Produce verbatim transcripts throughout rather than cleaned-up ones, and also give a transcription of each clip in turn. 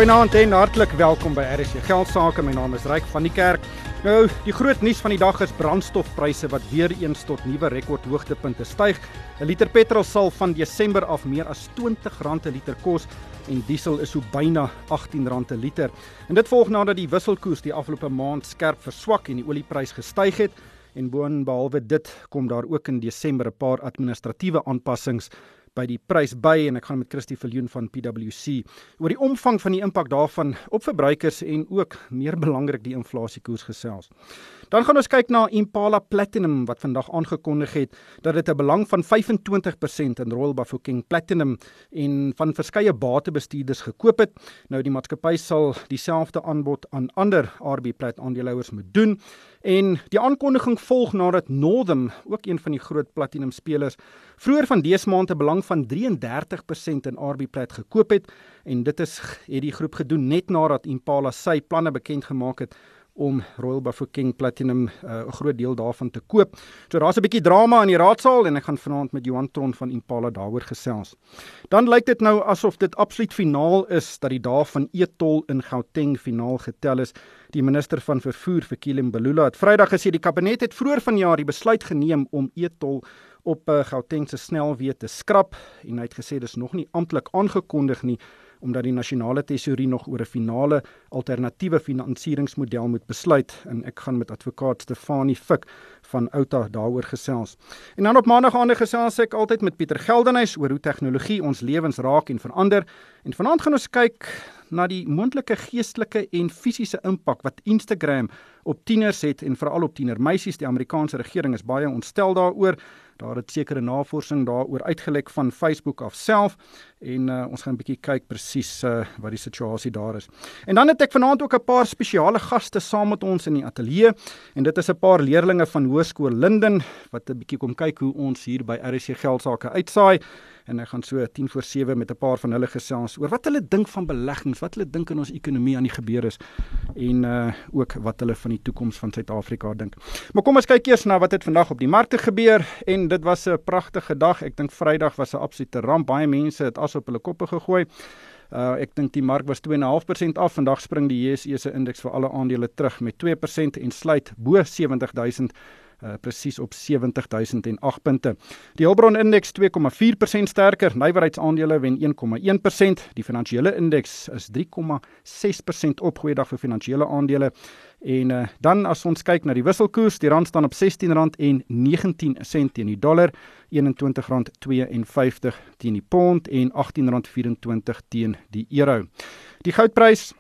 Goeienaand en hartlik welkom by R S J Geld Sake. My naam is Ryk van die Kerk. Nou, die groot nuus van die dag is brandstofpryse wat weer eens tot nuwe rekordhoogtepunte styg. 'n Liter petrol sal van Desember af meer as twintig rand 'n liter kos en diesel is so byna agttien rand 'n liter. En dit volg nadat die wisselkoers die afgelope maand skerp verswak en die olieprys gestyg het. En boonbehalwe dit kom daar ook in Desember 'n paar administratiewe aanpassings by die prys by, en ek gaan met Christie Viljoen van P W C oor die omvang van die impak daarvan op verbruikers en ook, meer belangrik, die inflasiekoers gesels. Dan gaan ons kyk na Impala Platinum wat vandag aangekondig het dat dit 'n belang van vyfentwintig persent in Royal Bafokeng Platinum en van verskeie batebestuurders gekoop het. Nou, die maatskappy sal dieselfde aanbod aan ander R B Plat aandeelhouers moet doen. En die aankondiging volg nadat Northam, ook een van die groot platinum spelers, vroeër van dese maand 'n belang van drieëndertig persent in R B Plat gekoop het, en dit is het die groep gedoen net nadat Impala sy planne bekend gemaak het om Royal Bafokeng Platinum 'n uh, groot deel daarvan te koop. So daar's 'n bietjie drama in die raadsaal en ek gaan vanaand met Johan Tron van Impala daaroor gesels. Dan lyk dit nou asof dit absoluut finaal is dat die dae van e-tol in Gauteng finaal getel is. Die minister van vervoer, Fikile Mbalula, het Vrydag gesê die kabinet het vroeër vanjaar die besluit geneem om e-tol op uh, Gauteng se snelweë te skrap, en hy het gesê dis nog nie amptelik aangekondig nie, omdat die nasionale tesourie nog oor 'n finale alternatiewe finansieringsmodel moet besluit, en ek gaan met advokaat Stefanie Fik van Outa daaroor gesels. En dan op maandag aande gesels ek altyd met Pieter Geldenhuys oor hoe tegnologie ons lewens raak en verander, en vanaand gaan ons kyk na die moontlike geestelike en fisiese impak wat Instagram op tieners het, en veral op tienermeisies. Die Amerikaanse regering is baie ontstel daaroor. Daar het sekere navorsing daaroor uitgelek van Facebook af self, en uh, ons gaan 'n bietjie kyk presies uh, wat die situasie daar is. En dan het ek vanaand ook 'n paar spesiale gaste saam met ons in die ateljee, en dit is 'n paar leerlinge van Hoërskool Linden wat 'n bietjie kom kyk hoe ons hier by R S J Geld Sake uitsaai, en ek gaan so tien voor sewe met 'n paar van hulle gesels oor wat hulle dink van beleggings, wat hulle dink in ons ekonomie aan die gebeur is, en uh, ook wat hulle van die toekoms van Suid-Afrika dink. Maar kom ons kyk eers na wat het vandag op die markte gebeur, en dit was 'n pragtige dag. Ek dink Vrydag was 'n absolute ramp. Baie mense het as op hulle koppe gegooi. Uh, ek dink die mark was twee komma vyf persent af. Vandag spring die J S E se indeks vir alle aandele terug met twee persent en sluit bo sewentig duisend, uh, presies op sewentig duisend en agt punte. Die Hulbron indeks twee komma vier persent sterker. Nywerheidsaandele wen een komma een persent. Die finansiële indeks is drie komma ses persent op. Goeiedag vir finansiële aandele. En uh, dan as ons kyk na die wisselkoers, die rand staan op sestien rand en negentien sent teen die dollar, eenentwintig rand tweeënvyftig teen die pond en agttien rand vyf-en-twintig teen die euro. Die goudprys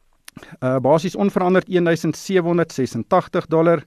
uh, basies onveranderd een duisend sewe honderd ses en tagtig dollar.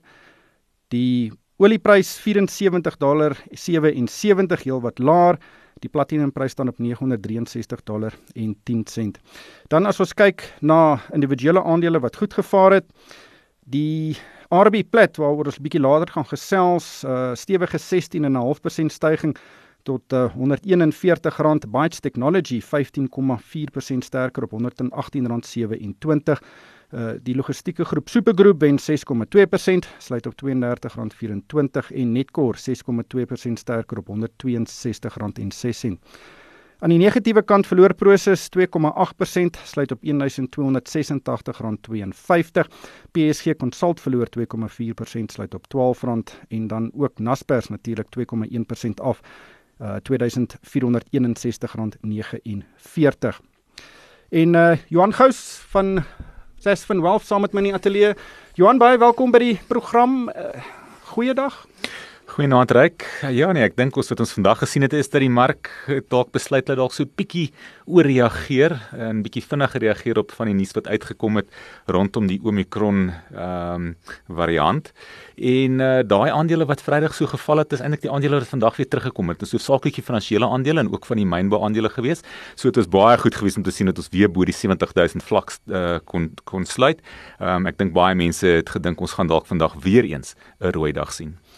Die olieprys vyf en sewentig dollar sewe en sewentig, heel wat laer. Die platinumprys staan op nege honderd ses drie dollar en tien sent. Dan as ons kyk na individuele aandele wat goed gevaar het, die R B Plat, waaroor ons 'n bietjie later gaan gesels, uh, stewige sestien komma vyf persent styging tot uh, honderd eenenveertig rand. Bytes Technology vyftien komma vier persent sterker op honderd agttien rand sewe-en-twintig. Uh, die logistieke groep Supergroep wen ses komma twee persent, sluit op tweeëndertig rand vyf-en-twintig, en Netcore ses komma twee persent sterker op honderd twee en sestig rand en ses sent. Aan die negatiewe kant verloor Prosus twee komma agt persent, sluit op een duisend twee honderd ses en tagtig rand twee-en-vyftig. P S G Consult verloor twee komma vier persent, sluit op twaalf rand, en dan ook Naspers natuurlik twee komma een persent af, uh, twee duisend vier honderd eenensestig rand negenenveertig. En uh, Johan Gous van Sasfin Wealth saam met my in die ateljee. Johan, baie welkom by die program. Uh, Goeiedag. Goeienaand Ryk. Ja nee, ek dink ons wat ons vandag gesien het is dat die mark dalk besluit dat dalk so 'n bietjie ooreageer en bietjie vinniger reageer op van die nuus wat uitgekom het rondom die Omicron ehm um, variant. En uh, daai aandele wat Vrydag so geval het, is eintlik die aandele wat vandag weer teruggekom het. Dit is hoofsaaklik finansiële aandele en ook van die mynbou aandele gewees. So dit is baie goed gewees om te sien dat ons weer bo die sewentig duisend vlak uh, kon kon sluit. Ehm um, ek dink baie mense het gedink ons gaan dalk vandag weer eens 'n rooi dag sien.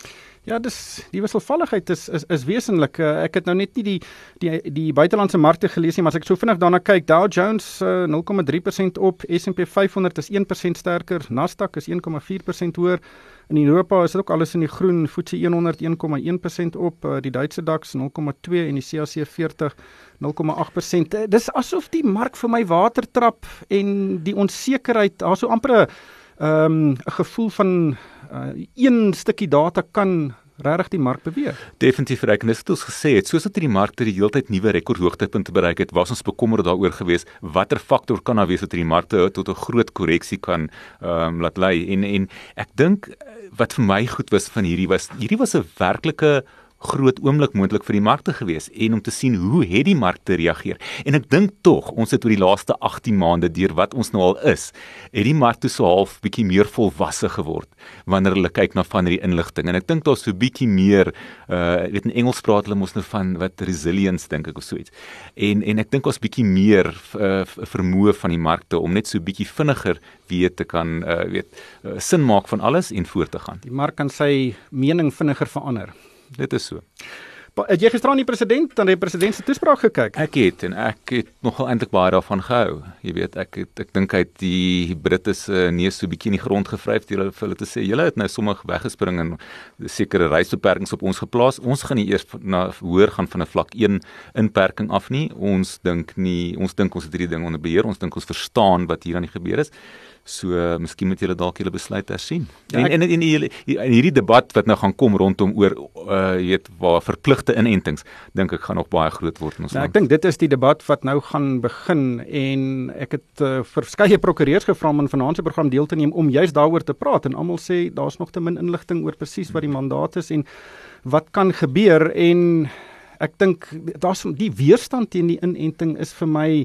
Ja, dis die wisselvalligheid is is, is wesenlik. Uh, ek het nou net nie die die die buitelandse markte gelees nie, maar as ek so vinnig daarna kyk, Dow Jones uh, nul komma drie persent op, S en P vyf honderd is een persent sterker, Nasdaq is een komma vier persent hoër. In Europa is dit ook alles in die groen, F T S E honderd een komma een persent op, uh, die Duitse DAX nul komma twee en die C A C veertig nul komma agt persent. Uh, dis asof die mark vir my water trap en die onsekerheid, daar so amper 'n um, gevoel van uh, een stukkie data kan regtig die mark beweeg. Definitief reg, en dis wat ons gesê het, soos dat die markte die hele tyd nuwe rekordhoogtepunte bereik het, was ons bekommerd daaroor gewees, watter faktor kan daar wees dat die markte tot 'n groot korreksie kan um, laat lei, en, en ek dink, wat vir my goed was van hierdie was, hierdie was 'n werklike groot oomblik moontlik vir die markte gewees, en om te sien hoe het die markte reageer. En ek dink tog, ons het oor die laaste agttien maande, deur wat ons nou al is, het die markte so half bietjie meer volwasse geword, wanneer hulle kyk na van hierdie inligting. En ek dink daar's so bietjie meer, uh, weet in Engels praat hulle mos nou van, wat resilience, dink ek, of so iets. En, en ek dink ons bietjie meer uh, vermoë van die markte, om net so bietjie vinniger weer te kan, uh, weet, uh, sin maak van alles en voort te gaan. Die mark kan sy mening vinniger verander. Dit is so. Het jy gisteraan die president aan die president se toespraak gekyk? Ek het, en ek het nogal eintlik baie daarvan gehou. Jy weet, ek het, ek dink hy het die Britte se neus so bietjie in die grond gevryf deur hulle vir hulle te sê, julle het nou sommer weggespring en sekere reisbeperkings op ons geplaas. Ons gaan nie eers na hoër gaan van 'n vlak een inperking af nie. Ons dink nie, ons dink ons het hierdie ding onder beheer. Ons dink ons verstaan wat hier aan die gebeur is. So, uh, miskien moet julle dalk julle besluit hersien. Ja, en, en, en, en, en hierdie debat wat nou gaan kom rondom oor, uh, jy weet, waar verpligte inentings, dink ek gaan nog baie groot word in ons nou, land. Ek dink dit is die debat wat nou gaan begin, en ek het uh, verskeie prokureurs gevra om in vanaand se program deel te neem om juist daaroor te praat, en almal sê daar's nog te min inligting oor presies wat die mandaat is en wat kan gebeur, en ek dink daar's die weerstand teen die inenting is vir my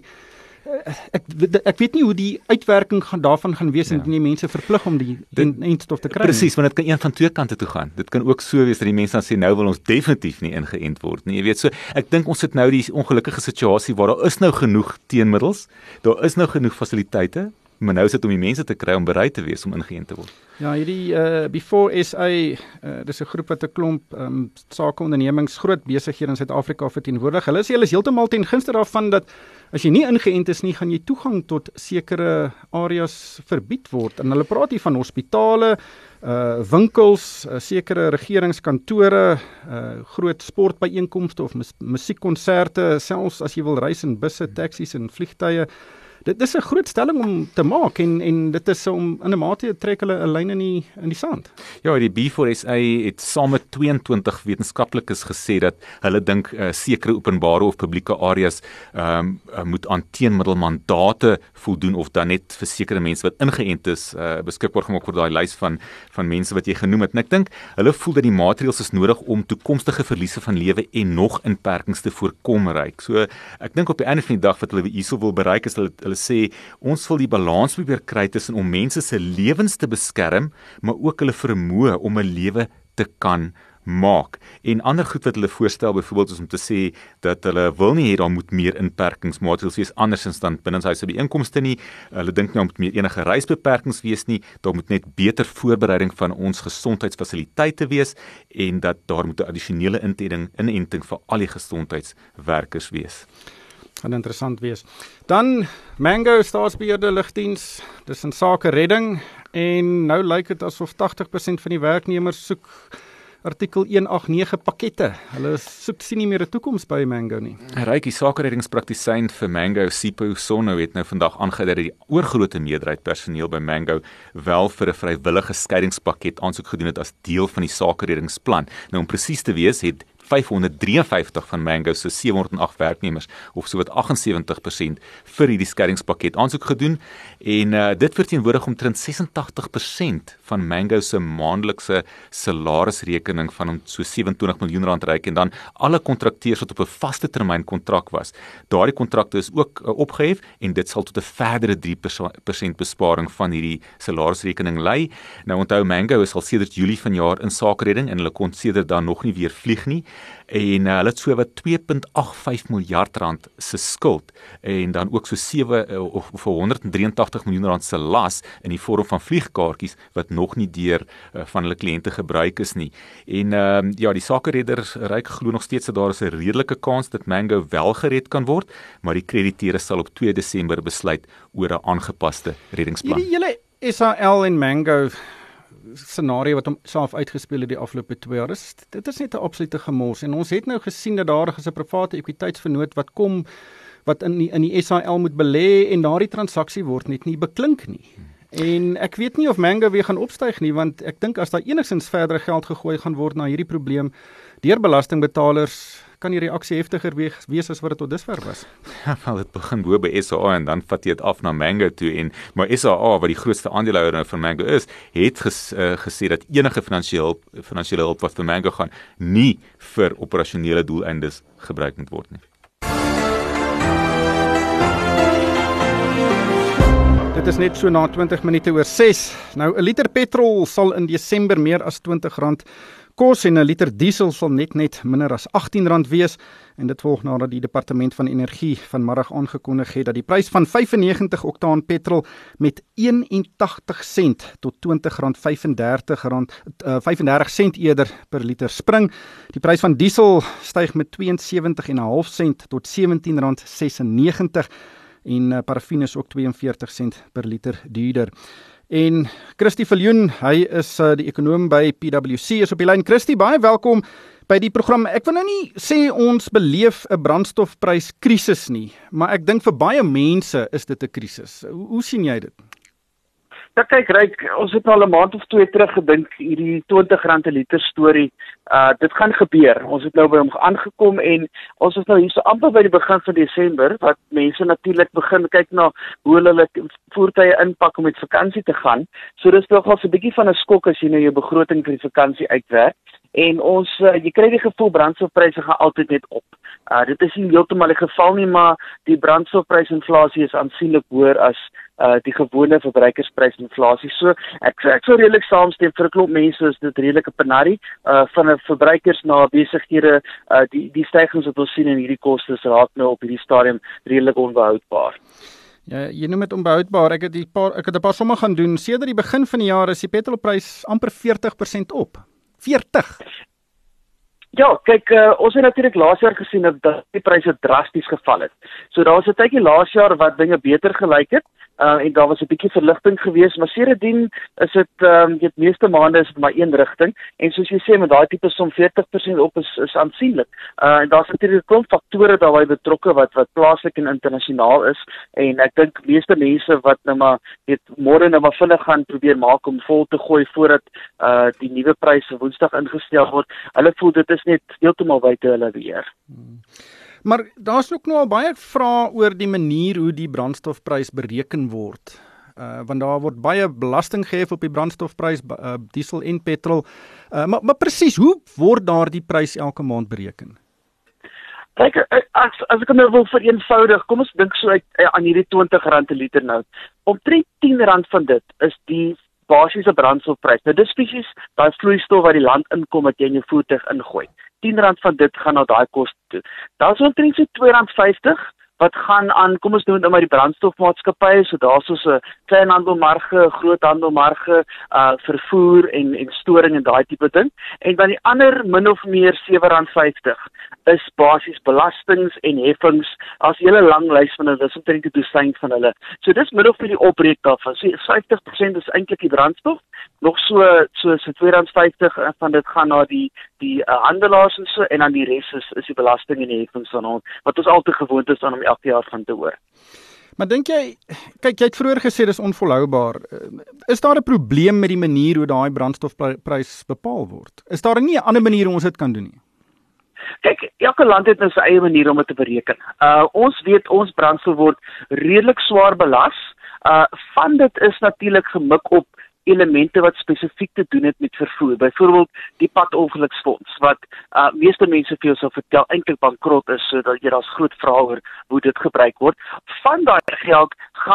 Ek, ek weet nie hoe die uitwerking gaan daarvan gaan wees, ja. En die mense verplig om die inentstof te kry. Presies, want dit kan een van twee kante toe gaan. Dit kan ook so wees dat die mense dan sê, nou wil ons definitief nie ingeënt word nie. Jy weet, so ek dink ons het nou die ongelukkige situasie waar daar is nou genoeg teenmiddels, daar is nou genoeg fasiliteite, maar nou is dit om die mense te kry om bereid te wees om ingeënt te word. Ja, hierdie uh, Before S A, uh, dis 'n groep wat 'n klomp um, sakeondernemings, groot besighede in Suid-Afrika verteenwoordig. Hulle sê hulle is heeltemal ten gunste daarvan dat as jy nie ingeënt is nie, gaan jy toegang tot sekere areas verbied word. En hulle praat hier van hospitale, uh, winkels, uh, sekere regeringskantore, uh, groot sportbyeenkomste of mus- musiekkonserte, selfs as jy wil reis in busse, taksies en vliegtye. Dit is 'n groot stelling om te maak, en en dit is om in 'n mate trek hulle 'n lyn in die in die sand. Ja, die B four S A het saam met tweeëntwintig wetenskaplikes gesê dat hulle dink uh, sekere openbare of publieke areas um, uh, moet aan teenmiddelmandate voldoen, of dan net vir sekere mense wat ingeënt is uh, beskikbaar gemaak word, daai lys van van mense wat jy genoem het. En ek dink hulle voel dat die maatreëls is nodig om toekomstige verliese van lewe en nog inperkings te voorkom reik. So ek dink op die einde van die dag wat hulle hierso wil bereik is hulle, hulle sê ons wil die balans probeer kry tussen om mense se lewens te beskerm, maar ook hulle vermoë om 'n lewe te kan maak. En ander goed wat hulle voorstel byvoorbeeld is om te sê dat hulle wil nie hê daar moet meer inperkingsmaatreëls wees andersins dan binnenshuise byeenkomste nie. Hulle dink nou moet meer enige reisbeperkings wees nie. Daar moet net beter voorbereiding van ons gesondheidsfasiliteite wees, en dat daar moet 'n addisionele inenting inenting vir al die gesondheidswerkers wees. Gaan interessant wees. Dan Mango Staatsbeheerde Lugdiens, dis in sake redding, en nou lyk dit asof agtig persent van die werknemers soek artikel een agt nege pakkette. Hulle soek sien nie meer 'n toekoms by Mango nie. Ryk, die sakereddingspraktisyn vir Mango, Sipho Sonno, het nou vandag aangedui dat die oorgrootste meerderheid personeel by Mango wel vir 'n vrywillige skeidingspakket aansoek gedoen het as deel van die sakereddingsplan. Nou om presies te wees, het vyfhonderddrieënvyftig van Mango se sewehonderd agt werknemers, of sowat agt en sewenttig persent vir hierdie skeidingspakket aansoek gedoen, en uh, dit verteenwoordig omtrent ses en tagtig persent van Mango se maandelikse salarisrekening van om so sewe en twintig miljoen rand ryk, en dan alle kontrakteurs wat op 'n vaste termyn kontrak was. Daardie kontrakte is ook uh, opgehef, en dit sal tot 'n verdere drie persent besparing van hierdie salarisrekening lei. Nou onthou, Mango is al sedert Julie vanjaar in sakeredding, en hulle kon sedert dan nog nie weer vlieg nie. En uh, hulle het so wat twee komma agt vyf miljard rand se skuld en dan ook so sewe uh, of vir honderd drie agt vyf miljoen rand se las in die vorm van vliegkaartjies wat nog nie deur uh, van hulle kliënte gebruik is nie. En uh, ja, die sakeredder Ryk glo nog steeds dat daar is 'n redelike kans dat Mango wel gered kan word, maar die krediteure sal op twee Desember besluit oor 'n aangepaste reddingsplan. Hierdie hele S A L en Mango scenario wat homself uitgespeel het die afgelope twee jaar, is, dit is net 'n absolute gemors. En ons het nou gesien dat daar is 'n private ekwiteitsvernoot wat kom, wat in die, in die S A L moet belê en daardie transaksie word net nie beklink nie. En ek weet nie of Mango weer gaan opstyg nie, want ek dink as daar enigstens verdere geld gegooi gaan word na hierdie probleem deur belastingbetalers, kan die reaksie heftiger wees, wees as wat dit tot dusver was. Ja, wel, dit begin bo by S A A en dan vat jy dit af na Mango toe en maar S A A wat die grootste aandeelhouder nou van Mango is, het ges, uh, gesê dat enige finansiële finansiële hulp wat vir Mango gaan nie vir operasionele doeleindes gebruik moet word nie. Dit is net so na twintig minute oor ses. Nou 'n liter petrol sal in Desember meer as twintig rand kos en 'n liter diesel sal net net minder as agttien rand wees en dit volg nadat die Departement van Energie vanmiddag aangekondig het dat die prys van vyfennegentig oktaan petrol met eenentagtig sent tot twintig rand vyfendertig rand uh, vyfendertig sent eerder per liter spring. Die prys van diesel styg met twee en sewentig komma vyf sent tot sewentien rand sesennegentig en uh, paraffien is ook twee en veertig sent per liter duurder. En Christie Viljoen, hy is uh, die ekonoom by P W C, is op die lyn. Christie, baie welkom by die program. Ek wil nou nie sê ons beleef 'n brandstofpryskrisis nie, maar ek dink vir baie mense is dit 'n krisis. Hoe, hoe sien jy dit? Ja, kyk, Ryk, ons het al 'n maand of twee terug gedink, hierdie twintig rand 'n liter storie, uh, dit gaan gebeur. Ons het nou by hom aangekom en ons is nou hier so amper by die begin van Desember, wat mense natuurlik begin kyk na hoe hulle voertuie inpak om met vakansie te gaan. So dis nogal so 'n bietjie van 'n skok as jy nou jou begroting vir die vakansie uitwerk. En ons, uh, jy kry die gevoel brandstofpryse gaan altyd net op. Uh, dit is nie heeltemal die geval nie, maar die brandstofprysinflasie is aansienlik hoër as uh, die gewone verbruikersprysinflasie. So ek ek sou redelik saamstem, vir 'n klomp mense is dit redelike penarie uh, van 'n verbruikers na besighede. Uh, die die stygings wat ons sien in hierdie kostes raak nou op hierdie stadium redelik onbehoudbaar. Ja, jy noem dit onbehoudbaar. Ek het die paar ek het 'n paar somme gaan doen. Sedert die begin van die jaar is die petrolprys amper veertig persent op. veertig. Ja, kyk, uh, ons het natuurlik laas jaar gesien dat die pryse drasties geval het. So daar was 'n tydjie laas jaar wat dinge beter gelyk het. Uh, en daar was 'n bietjie verligting geweest, maar sedertdien is dit ehm um, die meeste maande is dit maar een rigting en soos jy sê met daai tipe som veertig persent op is is aansienlik. Uh, en daar's natuurlik 'n klomp faktore daarbey betrokke wat wat plaaslik en internasionaal is en ek dink meeste mense wat nou maar weet môre nou maar vinnig gaan probeer maak om vol te gooi voordat uh die nuwe pryse Woensdag ingestel word, hulle voel dit is net heeltemal buite hulle beheer. Hmm. Maar daar's ook nou al baie vrae oor die manier hoe die brandstofprys bereken word. Uh, want daar word baie belasting gehef op die brandstofprys, uh, diesel en petrol. Uh, maar maar presies, hoe word daardie prys elke maand bereken? Kyk, as, as ek nou wil vereenvoudig, kom ons dink so uit aan hierdie twintig rand 'n liter nou. Omtrent tien rand van dit is die basiese brandstofprys. Nou dis spesies daai vloeistof wat die land inkom wat jy in jou voertuig ingooi. tien rand van dit gaan na daai koste toe. Daar's omtrent so twee rand vyftig wat gaan aan, kom ons noem dit maar die brandstofmaatskappye, so daar's so 'n kleinhandelmarge, groothandelmarge, uh vervoer en en storing en daai tipe ding. En dan die ander min of meer sewe rand vyftig is basies belastings en heffings. As 'n hele lang lys van hulle, dis omtrent 'n dosyn van hulle. So dis min of meer die opbreek daarvan. So vyftig persent is eintlik die brandstof, nog so so so twee rand vyftig van dit gaan na die die uh, handelaars en so en dan die res is is die belasting en die heffings van ons wat ons altyd gewoond is aan om elke jaar van te hoor. Maar dink jy, kyk jy het vroeër gesê dis onvolhoubaar. Is daar 'n probleem met die manier hoe daai brandstofprys bepaal word? Is daar nie 'n ander manier hoe ons dit kan doen nie? Kyk, elke land het nou sy eie manier om dit te bereken. Uh ons weet ons brandstof word redelik swaar belas. Uh van dit is natuurlik gemik op elemente wat spesifiek te doen het met vervoer. Byvoorbeeld die padongeluksfonds wat uh, meeste mense vir jou sal vertel eintlik bankrot is, sodat jy daar's groot vrae oor hoe dit gebruik word. Van daai geld gaan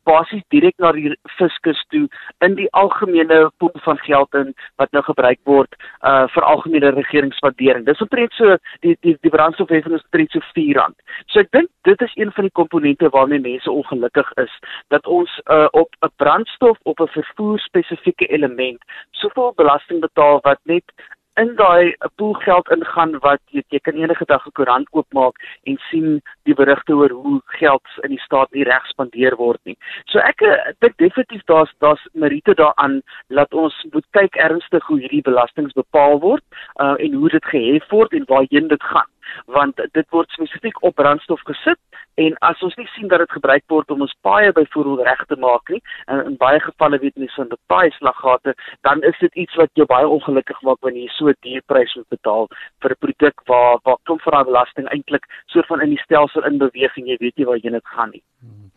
basies direk na die fiskus toe in die algemene pool van geld in wat nou gebruik word uh, vir algemene regeringswaardering. Dis omtrent so die die die brandstofheffing is omtrent so vier rand. So ek dink dit is een van die komponente waarmee mense ongelukkig is, dat ons uh, op 'n brandstof op 'n vervoer spesifieke element soveel belasting betaal wat net in daai pool geld ingaan wat jy, jy kan enige dag 'n koerant oopmaak en sien die berigte oor hoe geld in die staat nie reg spandeer word nie. So ek dink definitief daar's daar's meriete daaraan dat ons moet kyk ernstig hoe hierdie belastings bepaal word uh, en hoe dit gehef word en waarheen dit gaan. Want dit word spesifiek op brandstof gesit en as ons nie sien dat dit gebruik word om ons paaie byvoorbeeld reg te maak nie, en in baie gevalle weet mense van die paai slaggate, dan is dit iets wat jou baie ongelukkig maak wanneer jy so 'n duur prys moet betaal vir 'n produk waar waar klomp van daai belasting eintlik soort van in die stelsel in beweging, jy weet nie waarheen dit gaan nie.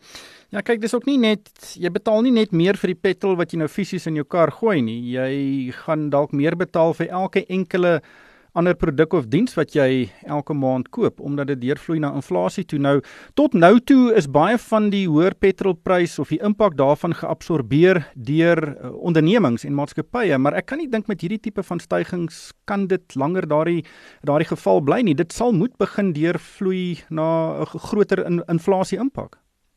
Ja, kyk, dis ook nie net, jy betaal nie net meer vir die petrol wat jy nou fisies in jou kar gooi nie, jy gaan dalk meer betaal vir elke enkele ander produk of diens wat jy elke maand koop, omdat dit deurvloei na inflasie toe. Nou, tot nou toe is baie van die hoër petrolprys of die impak daarvan geabsorbeer deur uh, ondernemings en maatskappye, maar ek kan nie dink met hierdie tipe van stygings kan dit langer daardie daardie geval bly nie. Dit sal moet begin deurvloei na 'n groter in, inflasie impak.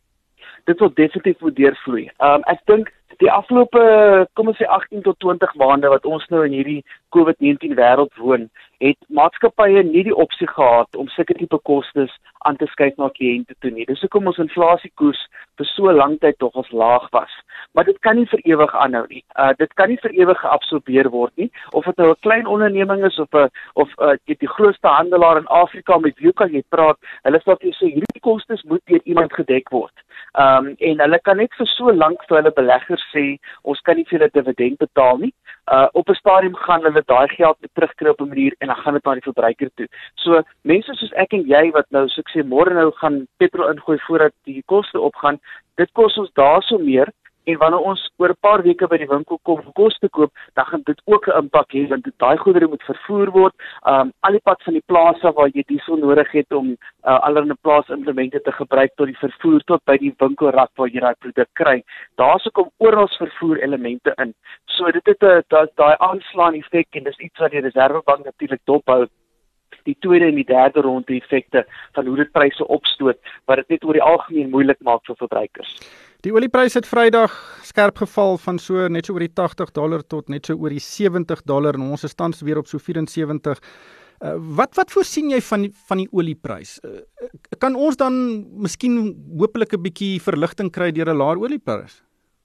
Dit sal definitief moet deurvloei. Um, ek dink die afgelope, kom ons sê agttien tot twintig maande wat ons nou in hierdie COVID negentien wêreld woon, het maatskappye nie die opsie gehad om sulke tipe kostes aan te skuif na kliënte toe nie. Dis hoekom ons inflasiekoers vir so lank tyd tog as laag was. Maar dit kan nie vir ewig aanhou nie. Uh, dit kan nie vir ewig geabsorbeer word nie. Of dit nou 'n klein onderneming is of 'n of uh, die, die grootste handelaar in Afrika met wie kan jy praat, hulle sê jy sê hierdie kostes moet deur iemand gedek word. Um, en hulle kan net vir so lank vir hulle beleggers sê, ons kan nie vir hulle dividend betaal nie. Uh, op 'n stadium gaan hulle daai geld weer terugkry op 'n manier en dan gaan dit na die verbruiker toe. So mense soos ek en jy wat nou, so ek sê môre nou gaan petrol ingooi voordat die koste opgaan, dit kos ons daarso meer. En wanneer ons oor 'n paar weke by die winkel kom om kos te koop, dan gaan dit ook 'n impak hê want daai goedere moet vervoer word, um al die pad van die plaas af waar jy diesel nodig het om uh, allerlei plaasinplemente te gebruik tot die vervoer tot by die winkelrak waar jy daai produk kry. Daar's ook om oral vervoer elemente in. So dit het 'n daai aanslaan effek en dis iets wat die Reserwebank natuurlik dophou. Die tweede en die derde ronde effekte van hoe dit pryse opstoot, wat dit net oor die algemeen moeilik maak vir verbruikers. Die oliepryse het Vrydag skerp geval van so net so oor die agtig dollar tot net so oor die sewentig dollar en ons is tans weer op so vyf en sewentig. Uh, wat wat voorsien jy van die, van die olieprys? Uh, kan ons dan miskien hopelik 'n bietjie verligting kry deur 'n laer olieprys?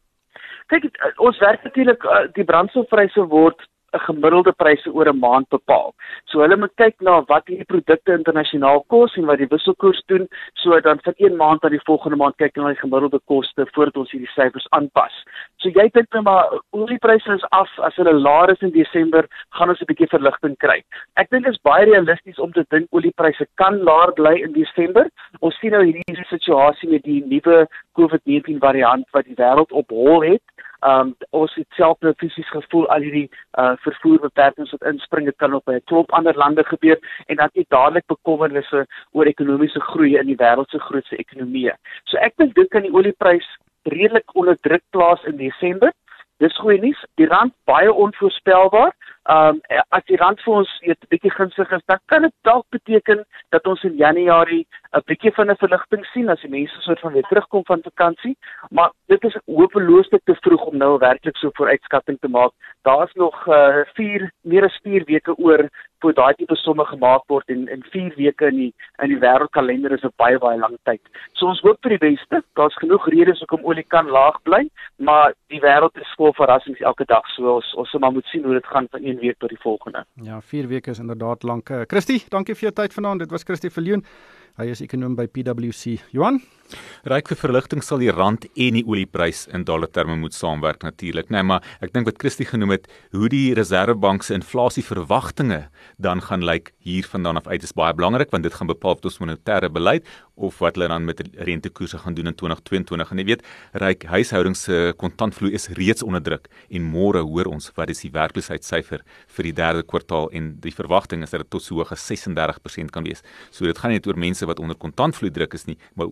Kyk, ons werk natuurlik uh, die brandstofpryse word 'n gemiddelde pryse oor 'n maand bepaal. So hulle moet kyk na wat hierdie produkte internasionaal kos en wat die wisselkoers doen, so dan vir een maand na die volgende maand kyk na die gemiddelde koste voordat ons hierdie syfers aanpas. So jy dink nou maar oliepryse is af, as hulle laer is in Desember, gaan ons 'n bietjie verligting kry. Ek dink dit is baie realisties om te dink oliepryse kan laer bly in Desember. Ons sien nou hierdie situasie met die nuwe COVID negentien variant wat die wêreld op hol het. Um, ons het self nou fisies gevoel al hierdie uh, vervoerbeperkings wat inspring, dit kan op by 'n klomp ander lande gebeur en dat jy dadelik bekommernisse oor ekonomiese groei in die wêreld se grootste ekonomieë. So ek dink dit kan die olieprys redelik onder druk plaas in Desember. Dis goeie nuus. Die rand baie onvoorspelbaar. Um, as die rand vir ons weet 'n bietjie gunstig is, dan kan dit dalk beteken dat ons in Januarie 'n bietjie van 'n verligting sien as die mense soort van weer terugkom van vakansie, maar dit is hopelooslik te vroeg om nou werklik so vooruitskatting te maak. Daar is nog uh, vier meer as vier weke oor voor daai tipe somme gemaak word en in vier weke in die in die wêreldkalender is 'n baie baie lang tyd. So ons hoop vir die beste. Daar's genoeg redes hoekom olie kan laag bly, maar die wêreld is vol verrassings elke dag. So ons ons moet maar moet sien hoe dit gaan van een week tot die volgende. Ja, vier weke is inderdaad lank. Uh, Christie, dankie vir jou tyd vanaand. Dit was Christie Viljoen. Hy is ekonom by P W C. Johan? Ryk vir verligting sal die rand en die olieprys in dollarterme moet saamwerk natuurlik. Nee, maar ek dink wat Christie genoem het, hoe die Reserwebank se inflasieverwagtinge dan gaan lyk hiervandaan af uit is baie belangrik, want dit gaan bepaal of ons monetêre beleid of wat hulle dan met rentekoerse gaan doen in twintig tweeëntwintig. En jy weet, ryk huishoudings se kontantvloei is reeds onder druk en môre hoor ons wat is die werkloosheidsyfer vir die derde kwartaal en die verwagting is dat dit tot so hoog as ses en dertig persent kan wees. So dit gaan nie net oor mense wat onder kontantvloei druk is nie, maar ook ons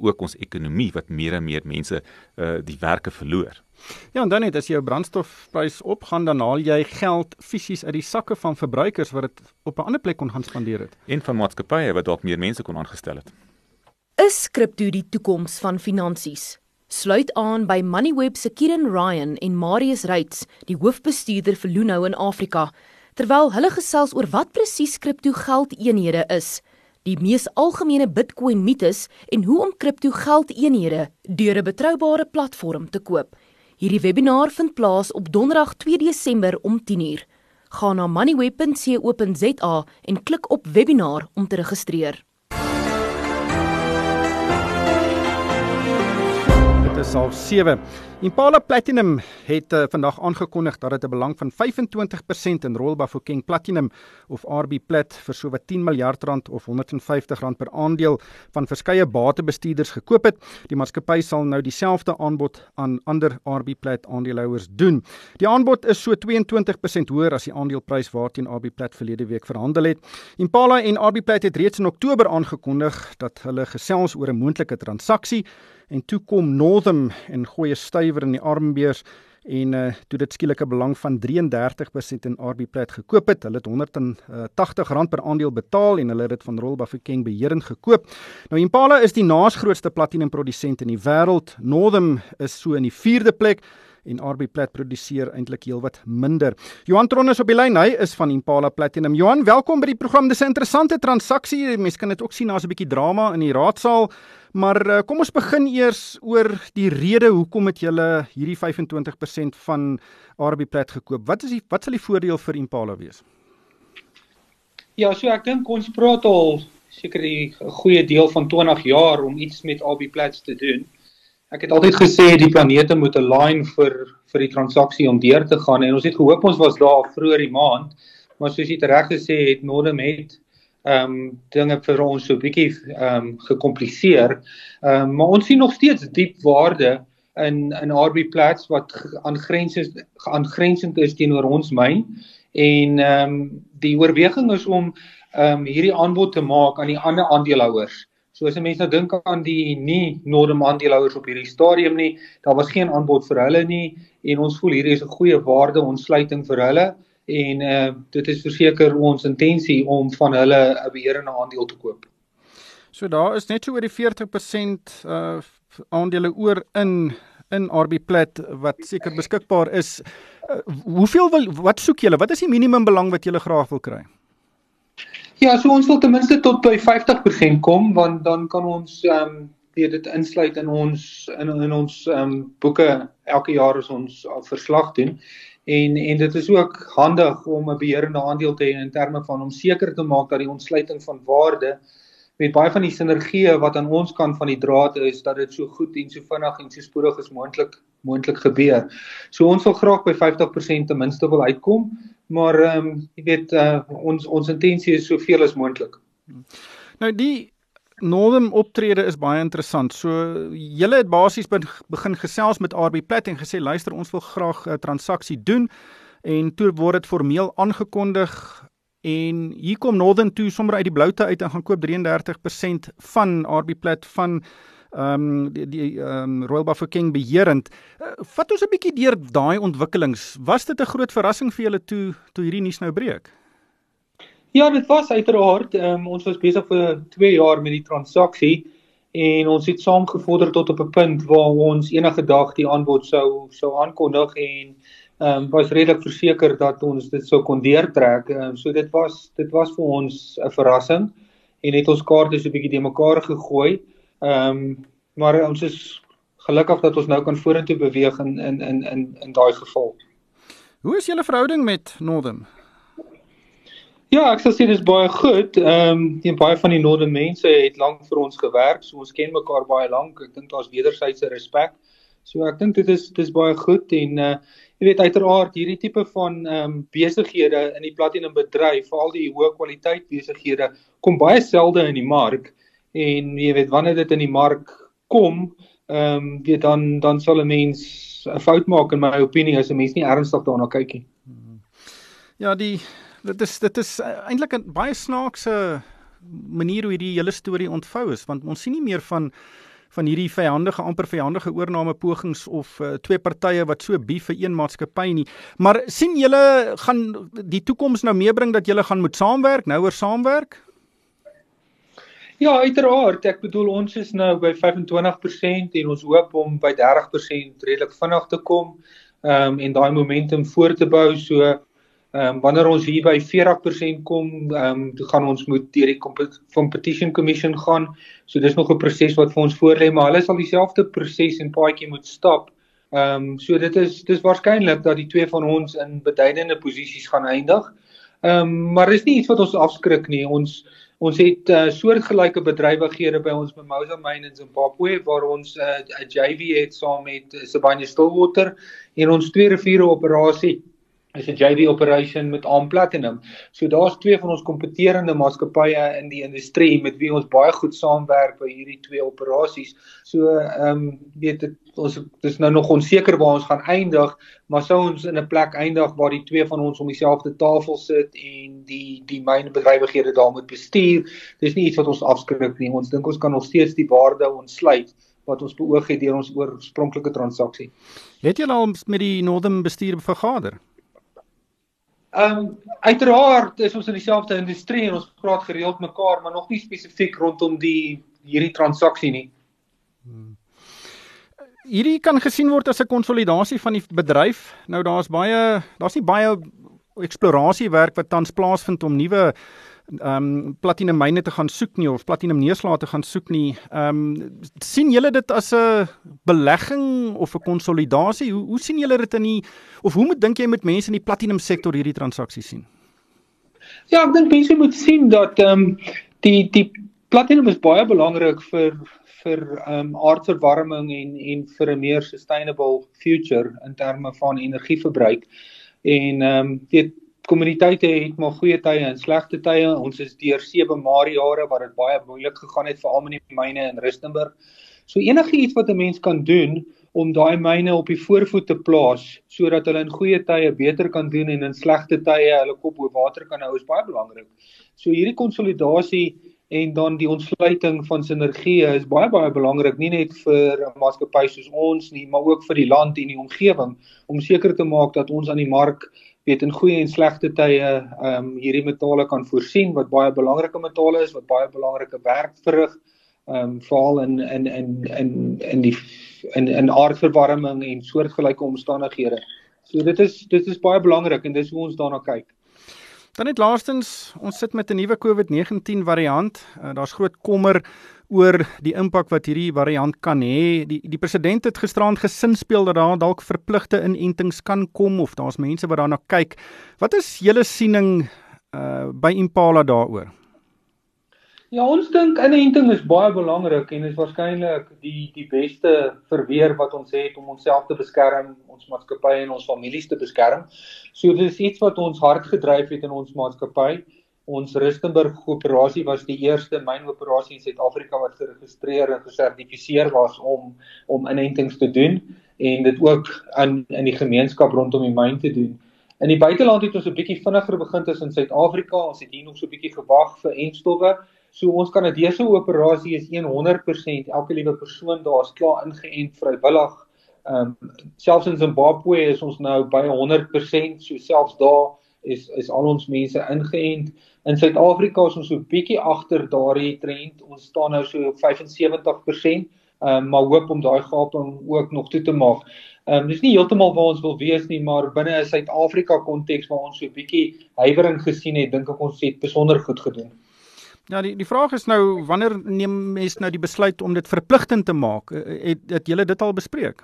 ekonomie wat meer en meer mense uh, die werke verloor. Ja, en dan net as jou brandstofprys opgaan, dan haal jy geld fisies uit die sakke van verbruikers wat dit op 'n ander plek kon gaan spandeer het. En van maatskappye wat dalk meer mense kon aangestel het. Is kripto die toekoms van finansies? Sluit aan by Moneyweb se Kieran Ryan en Marius Reitz, die hoofbestuurder vir Luno in Afrika, terwyl hulle gesels oor wat presies kripto geldeenhede is, die mees algemene Bitcoin mites en hoe om kripto geldeenhede deur 'n betroubare platform te koop. Hierdie webinar vind plaas op Donderdag twee Desember om tien uur. Ga na moneyweb punt co punt za en klik op webinar om te registreer. Dit is half sewe. Impala Platinum het uh, vandag aangekondig dat dit 'n belang van vyfentwintig persent in Royal Bafokeng Platinum of R B Plat vir sowat tien miljard rand of honderd en vyftig rand per aandeel van verskeie batebestuurders gekoop het. Die maatskappy sal nou dieselfde aanbod aan ander R B Plat aandeelhouers doen. Die aanbod is so twee en twintig persent hoër as die aandeleprys waarteen R B Plat verlede week verhandel het. Impala en R B Plat het reeds in Oktober aangekondig dat hulle gesels oor 'n moontlike transaksie. En toe kom Northam en gooi 'n stywer in die armbeurs en uh, toe dit skielik 'n belang van drie en dertig persent in R B Plat gekoop het. Hulle het honderd en tagtig rand per aandeel betaal en hulle het dit van Royal Bafokeng beheerend gekoop. Nou Impala is die naasgrootste platinum produsent in die wêreld. Northam is so in die vierde plek en R B Plat produseer eintlik heelwat minder. Johan Tron is op die lyn, hy is van Impala Platinum. Johan, welkom by die program. Dis 'n interessante transaksie. Mense kan dit ook sien, daar's 'n bietjie drama in die raadsaal. Maar uh, kom ons begin eers oor die rede hoekom het julle hierdie vyfentwintig persent van R B Plat gekoop. Wat is die wat sal die voordeel vir Impala wees? Ja, so ek dink ons praat al seker 'n goeie deel van twintig jaar om iets met R B Plat te doen. Ek het altyd gesê die planete moet align vir vir die transaksie om deur te gaan en ons het gehoop ons was daar vroeër die maand, maar soos jy reg gesê het, Northam het ehm um, dinge vir ons so 'n bietjie ehm um, gekompliseer. Ehm um, maar ons sien nog steeds diep waarde in in R B Plat wat aangrensend aangrensend is teenoor ons myn en ehm um, die oorweging is om ehm um, hierdie aanbod te maak aan die ander aandeelhouers. So as 'n mens nou dink aan die nie Northam aandeelhouers op hierdie stadium nie, daar was geen aanbod vir hulle nie en ons voel hierdie is 'n goeie waarde ontsluiting vir hulle en uh, dit is verseker ons intensie om van hulle 'n beheerende aandeel te koop. So daar is net so oor die veertig persent uh, aandele oor in in R B Plat wat seker beskikbaar is. Uh, hoeveel wil wat soek julle? Wat is die minimum belang wat julle graag wil kry? Ja, so ons wil ten minste tot by vyftig persent kom, want dan kan ons ehm um, weer dit insluit in ons in, in ons ehm um, boeke elke jaar as ons verslag doen. En en dit is ook handig om 'n beheerende aandeel te hê in terme van om seker te maak dat die ontsluiting van waarde met baie van die sinergieë wat aan ons kant van die draad is, dat dit so goed en so vinnig en so spoedig as moontlik moontlik gebeur. So ons wil graag by vyftig persent ten minste wil uitkom, maar ehm um, jy weet uh, ons ons intensie is soveel as moontlik. Nou die Northam optrede is baie interessant. So julle het basies begin gesels met R B Plat en gesê luister, ons wil graag 'n transaksie doen en toe word dit formeel aangekondig en hier kom Northam toe sommer uit die bloute uit en gaan koop drie en dertig persent van R B Plat van ehm um, die, die um, Royal Bafokeng beheerend. Uh, vat ons 'n bietjie deur daai ontwikkelings. Was dit 'n groot verrassing vir julle toe toe hierdie nuus nou breek? Ja, dit was uiteraard. Um, ons was besig vir twee jaar met die transaksie en ons het saam gevorder tot op 'n punt waar ons enige dag die aanbod sou sou aankondig en um, was redelik verseker dat ons dit sou kon deurtrek. Um, so dit was dit was vir ons 'n verrassing en het ons kaarte so 'n bietjie de mekaar gegooi. Ehm um, maar ons is gelukkig dat ons nou kan vorentoe beweeg in in in in in daai geval. Hoe is julle verhouding met Northam? Ja, ek sal sê dis baie goed. Ehm um, baie van die Northam mense het lank vir ons gewerk, so ons ken mekaar baie lank. Ek dink daar's wederwysige respek. So ek dink dit is dis baie goed en uh, jy weet uiteraard hierdie tipe van ehm um, besighede in die platinum bedryf, veral die hoë kwaliteit besighede, kom baie selde in die mark. En jy weet wanneer dit in die mark kom, ehm um, weet dan dan sal 'n mens 'n fout maak in my opinie as 'n mens nie ernstig daarna kyk nie. Ja, die dit is dit is eintlik 'n baie snaakse manier hoe hierdie hele storie ontvou is, want ons sien nie meer van van hierdie vyandige, amper vyandige oorname pogings of uh, twee partye wat so bief vir een maatskappy nie. Maar sien julle gaan die toekoms nou meebring dat julle gaan moet saamwerk, nou oor saamwerk? Ja, uiteraard. Ek bedoel, ons is nou by vyf en twintig persent en ons hoop om by dertig persent redelik vinnig te kom um, en daai momentum voor te bou. So um, wanneer ons hier by veertig persent kom, um, gaan ons moet deur die Competition Commission gaan. So dis nog 'n proses wat vir ons voorlê, maar hulle sal dieselfde proses en paadjie moet stap. Um, so dit is dis waarskynlik dat die twee van ons in beduidende posisies gaan eindig. Um, maar dis nie iets wat ons afskrik nie. Ons Ons het uh, soortgelyke bedrywighede by ons Mimosa Mine in Zimbabwe, waar ons 'n uh, J V het saam met uh, Sibanye-Stillwater, en ons twee riviere operasie is 'n J V operation met ARM Platinum. So daar's twee van ons kompeterende maatskappye in die industrie met wie ons baie goed saamwerk by hierdie twee operasies. So ehm um, weet dit ons dis nou nog onseker waar ons gaan eindig, maar sou ons in 'n plek eindig waar die twee van ons om dieselfde tafel sit en die die mynbedrywighede daar moet bestuur, dis nie iets wat ons afskrik nie. Ons dink ons kan nog steeds die waarde ontsluit wat ons beoog het deur ons oorspronklike transaksie. Het julle al met die Northam bestuur vergader? Um, uiteraard is ons in dieselfde industrie en ons praat gereeld mekaar, maar nog nie spesifiek rondom die hierdie transaksie nie. Hmm. Hierdie kan gesien word as 'n konsolidasie van die bedryf. Nou daar's baie daar's nie baie eksplorasiewerk wat tans plaasvind om nuwe um, platinum myne te gaan soek nie of platinum neerslae te gaan soek nie. Um, sien julle dit as 'n belegging of 'n konsolidasie? Hoe hoe sien julle dit in die of hoe moet dink jy met mense in die platinum sektor hierdie transaksie sien? Ja, ek dink mense moet sien dat um, die die platinum is baie belangrik vir vir um, aardverwarming en en vir 'n meer sustainable future in terme van energieverbruik. En ehm um, weet kommuniteite het maar goeie tye en slegte tye. Ons is deur sewe maar jare waar dit baie moeilik gegaan het, veral met die myne in Rustenburg. So enige iets wat 'n mens kan doen om daai myne op die voorvoet te plaas sodat hulle in goeie tye beter kan doen en in slegte tye hulle kop bo water kan hou, is baie belangrik. So hierdie konsolidasie en dan die ontsluiting van sinergieë is baie baie belangrik, nie net vir 'n maatskappy soos ons nie, maar ook vir die land en die omgewing, om seker te maak dat ons aan die mark weet in goeie en slegte tye um, hierdie metale kan voorsien, wat baie belangrike metale is, wat baie belangrike werk verrig, um, veral in in in in in die in in aardverwarming en soortgelyke omstandighede. So dit is dit is baie belangrik en dis hoe ons daarna kyk. Dan net laastens, ons sit met 'n nuwe COVID negentien variant. Uh, Daar's groot kommer oor die impak wat hierdie variant kan hê. Die die president het gisterand gesinspeel dat daar dalk verpligte inentings kan kom of daar's mense wat daarna kyk. Wat is julle siening uh, by Impala daaroor? Ja, ons dink inenting is baie belangrik en is waarskynlik die die beste verweer wat ons het om onsself te beskerm, ons maatskappy en ons families te beskerm. So dit is iets wat ons hard gedryf het in ons maatskappy. Ons Rustenburg operasie was die eerste mynoperasie in Suid-Afrika wat geregistreer en gesertifiseer was om om inentings te doen en dit ook in in die gemeenskap rondom die myn te doen. In die buiteland het ons 'n bietjie vinniger begin as in Suid-Afrika. Ons het hier nog so 'n bietjie gewag vir entstowwe. So ons Kanadese operasie is honderd persent, elke liewe persoon daar is klaar ingeënt vrywillig. Um, selfs in Zimbabwe is ons nou by honderd persent, so selfs daar is is al ons mense ingeënt. In Suid-Afrika is ons so 'n bietjie agter daardie trend. Ons staan nou so op vyf en sewentig persent, um, maar hoop om daai gaping ook nog toe te maak. Um, dis nie heeltemal waar ons wil wees nie, maar binne 'n Suid-Afrika konteks waar ons so 'n bietjie huiwering gesien het, dink ek ons het besonder goed gedoen. Ja, die die vraag is nou, wanneer neem mens nou die besluit om dit verpligtend te maak? Het, het julle dit al bespreek?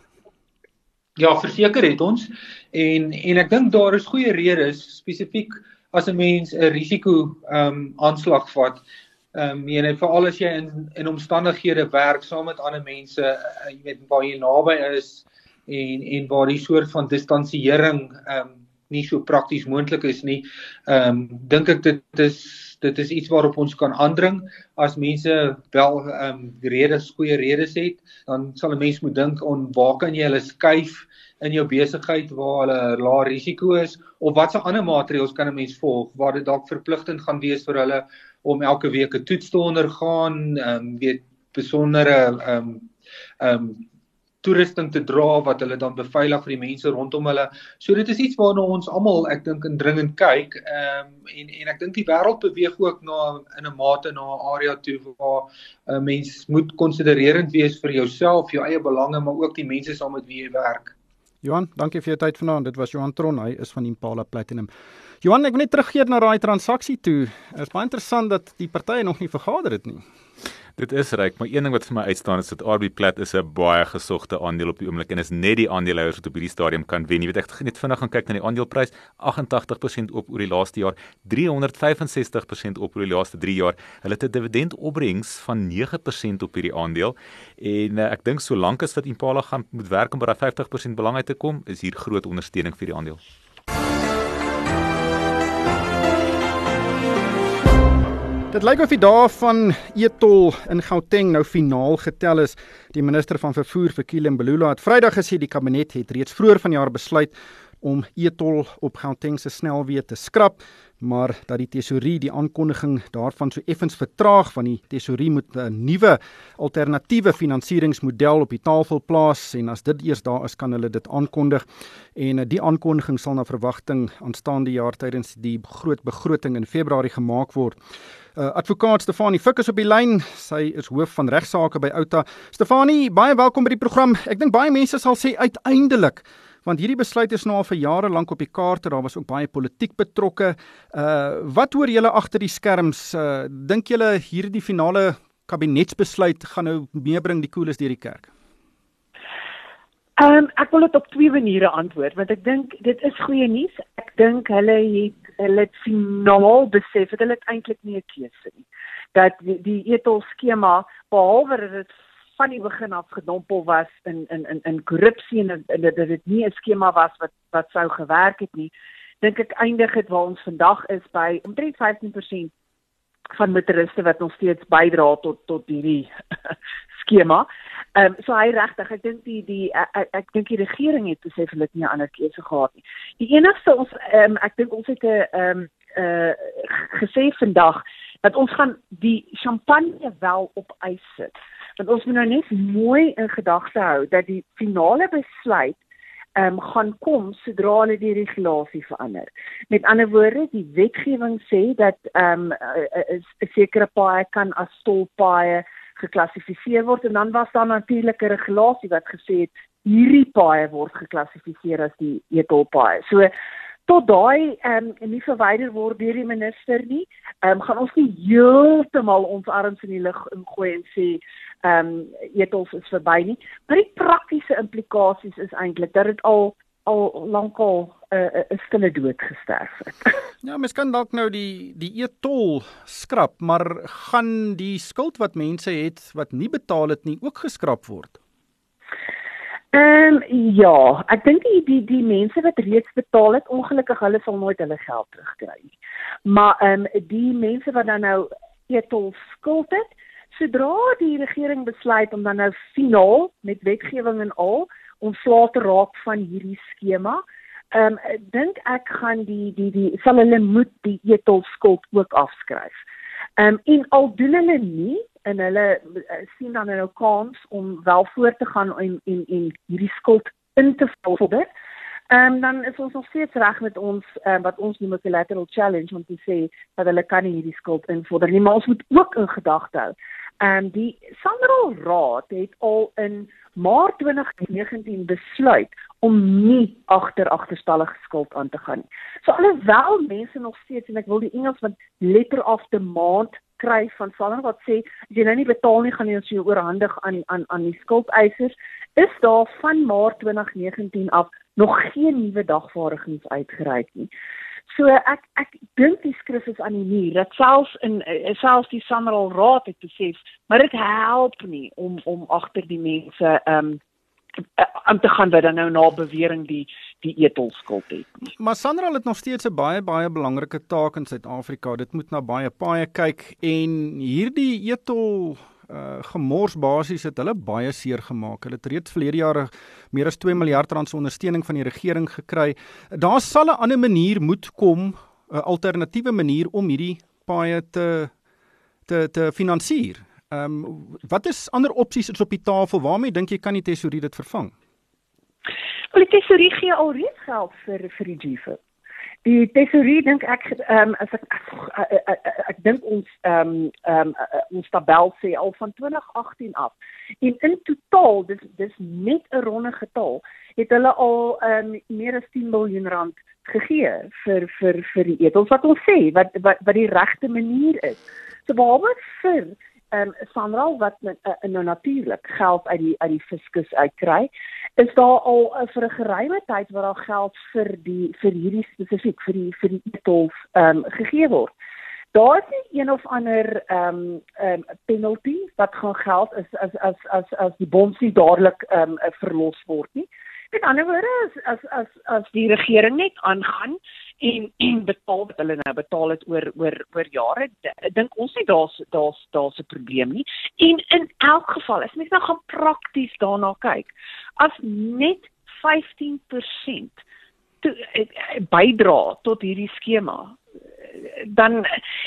Ja, verseker het ons. En en ek dink daar is goeie redes, spesifiek as 'n mens 'n risiko um, aanslag vat. Um, en veral as jy in in omstandighede werk saam met ander mense, uh, jy weet waar jy naby is en en waar die soort van distansiering um, nie so prakties moontlik is nie. Um, dink ek dit is dit is iets waarop ons kan aandring. As mense wel um, redes, goeie redes het, dan sal 'n mens moet dink aan waar kan jy hulle skuif in jou besigheid waar hulle lae risiko is, of watse ander maatreëls kan 'n mens volg waar dit dalk verpligtend gaan wees vir hulle om elke week 'n toets te ondergaan, um, weet besondere um, um, toerusting te dra wat hulle dan beveilig vir die mense rondom hulle. So dit is iets waarna ons almal, ek dink, indringend kyk. Um, en en ek dink die wêreld beweeg ook na in 'n mate na 'n area toe waar 'n uh, mens moet konsidererend wees vir jouself, jou eie belange, maar ook die mense saam met wie jy werk. Johan, dankie vir jou tyd vanaand. Dit was Johan Tron, hy is van Impala Platinum. Johan, ek wil net terugkeer na daai transaksie toe. Dit is baie interessant dat die partye nog nie vergader het nie. Dit is reg, maar een ding wat vir my uitstaan is dat R B Plat is 'n baie gesogte aandeel op die oomblik en is net die aandeelhouers wat op hierdie stadium kan wen. Jy weet, ek het net vinnig gaan kyk na die aandeleprys, agt agt persent op oor die laaste jaar, drie honderd vyf en ses persent op oor die laaste drie jaar. Hulle het 'n dividendopbrengs van nege persent op hierdie aandeel en uh, ek dink solank as wat Impala gaan moet werk om by daai vyftig persent belang uit te kom, is hier groot ondersteuning vir die aandeel. Dit lyk of die dae van e-tol in Gauteng nou finaal getel is. Die minister van vervoer, Fikile Mbalula, het Vrydag gesê die kabinet het reeds vroeër vanjaar besluit om e-tol op Gauteng se snelweë te skrap, maar dat die tesourie die aankondiging daarvan so effens vertraag, want die tesourie moet 'n nuwe alternatiewe finansieringsmodel op die tafel plaas en as dit eers daar is, kan hulle dit aankondig en die aankondiging sal na verwagting aanstaande jaar tydens die groot begroting in Februarie gemaak word. Uh, advokaat Stefanie Fik is op die lyn. Sy is hoof van regsaake by Outa. Stefanie, baie welkom by die program. Ek dink baie mense sal sê uiteindelik, want hierdie besluit is nou al vir jare lank op die kaart, daar was ook baie politiek betrokke. Uh, wat hoor julle agter die skerms? Uh, dink julle hierdie finale kabinetsbesluit gaan nou meebring die koeles deur die kerk? Um, ek wil dit op twee maniere antwoord, want ek dink dit is goeie nuus. Ek dink hulle het hulle het finaal besef dat hulle eintlik nie 'n keuse nie. Dat die, die e-tol skema, behalwe dat dit van die begin af gedompel was in in in in korrupsie en, en dat dit nie 'n skema was wat wat sou gewerk het nie, dink ek eindig dit waar ons vandag is by omtrent vyftien persent van motoriste wat nog steeds bydra tot tot hierdie skema. Ehm um, so hy regtig, ek dink die die ek, ek dink die regering het besef hulle het nie 'n ander keuse gehad nie. Die enigste ons ehm um, ek dink ons het 'n ehm um, uh gesê vandag dat ons gaan die champagne wel op ys sit. Want ons moet nou net mooi in gedagte hou dat die finale besluit ehm um, gaan kom sodra hulle die regulasie verander. Met ander woorde, die wetgewing sê dat ehm um, 'n sekere paaie kan as stolpaaie geklassifiseer word en dan was daar natuurlik 'n regulasie wat gesê het hierdie paaie word geklassifiseer as die e-tolpaaie. So tot daai ehm um, nie verwyder word deur die minister nie, ehm um, gaan ons nie heeltemal ons arms in die lug ingooi en sê ehm um, e-tols is verby nie. Maar die praktiese implikasies is eintlik dat dit al al lankal 'n uh, 'n stille dood gesterf het. Ja, mens kan dalk nou die die e-tol skrap, maar gaan die skuld wat mense het wat nie betaal het nie ook geskrap word? Ehm um, ja, ek dink die, die die mense wat reeds betaal het, ongelukkig hulle sal nooit hulle geld terugkry nie. Maar ehm um, die mense wat dan nou e-tol skuld het, sodra die regering besluit om dan nou finaal met wetgewing en al ontslae te raak van hierdie skema, ehm um, dink ek gaan die die die sal hulle moet die e-tol skuld ook afskryf. Ehm um, en al doen hulle nie en hulle uh, sien dan nou kans om wel voort te gaan en en en hierdie skuld in te vorder. Ehm um, dan is ons nog steeds reg met ons um, wat ons noem 'n collateral challenge om te sê dat hulle kan nie hierdie skuld invorder nie, maar ons moet ook in gedagte hou. Ehm um, die Sanral Raad het al in Maart twintig negentien besluit om nie agter agterstallige skuld aan te gaan nie. So alhoewel mense nog steeds, en ek wil die Engels van letter of the maand kry van Sanral wat sê as jy nou nie betaal nie, gaan jy ons jou oorhandig aan aan aan die skuldeisers, is daar van Maart twintig negentien af nog geen nuwe dagvaardigings uitgereik nie. So ek ek dink die skrif is aan die muur. Dat selfs in selfs die Sanral Raad het besef, maar dit help nie om om agter die mense um om te gaan wat dan nou na bewering die die e-tol skuld het. Maar Sanral het nog steeds 'n baie baie belangrike taak in Suid-Afrika. Dit moet na baie paaie kyk en hierdie e-tol Uh, gemors basies het hulle baie seer gemaak. Hulle het reeds verlede jaar meer as twee miljard rand se ondersteuning van die regering gekry. Daar sal 'n ander manier moet kom, 'n alternatiewe manier om hierdie paaie te te te finansier. Ehm um, wat is ander opsies is op die tafel? Waarmee dink jy kan die tesourier dit vervang? Wel, die tesourier gee alreeds geld vir vir die G V I P. Die tesourier dink ek ehm um, as ek ek, ek, ek, ek dink ons ehm um, ehm um, ons tabel sê al van twintig agtien af. En in totaal, dis dis net 'n ronde getal, het hulle al ehm um, meer as tien miljoen rand gegee vir vir vir die edels wat ons sê wat wat wat die regte manier is. So behalwe vir ehm um, Sanral wat uh, nou natuurlik geld uit die uit die fiskus uitkry, is daar al uh, vir 'n geruime tyd waar daar geld vir die vir hierdie spesifiek vir die vir die edels ehm um, gegee word. Daar is nie een of ander ehm um, um, penalty wat gaan geld as as as as as die bonds nie dadelik ehm um, verlos word nie. Met ander woorde, as as as as die regering net aangaan en en betaal wat hulle nou betaal het oor oor oor jare, dink ons nie daar's daar's daar's 'n probleem nie. En in elk geval, as mens nou gaan prakties daarna kyk, as net vyftien persent bydra tot hierdie skema, dan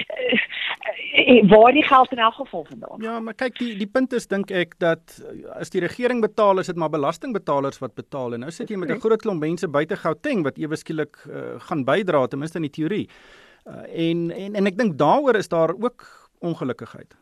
waar die geld in elk geval vandaan. Ja, maar kyk, die die punt is dink ek dat as die regering betaal, is dit maar belastingbetalers wat betaal. En nou sit jy met 'n groot klomp mense buite Gauteng wat ewe skielik uh, gaan bydra, ten minste in die teorie. Uh, en en en ek dink daaroor is daar ook ongelukkigheid.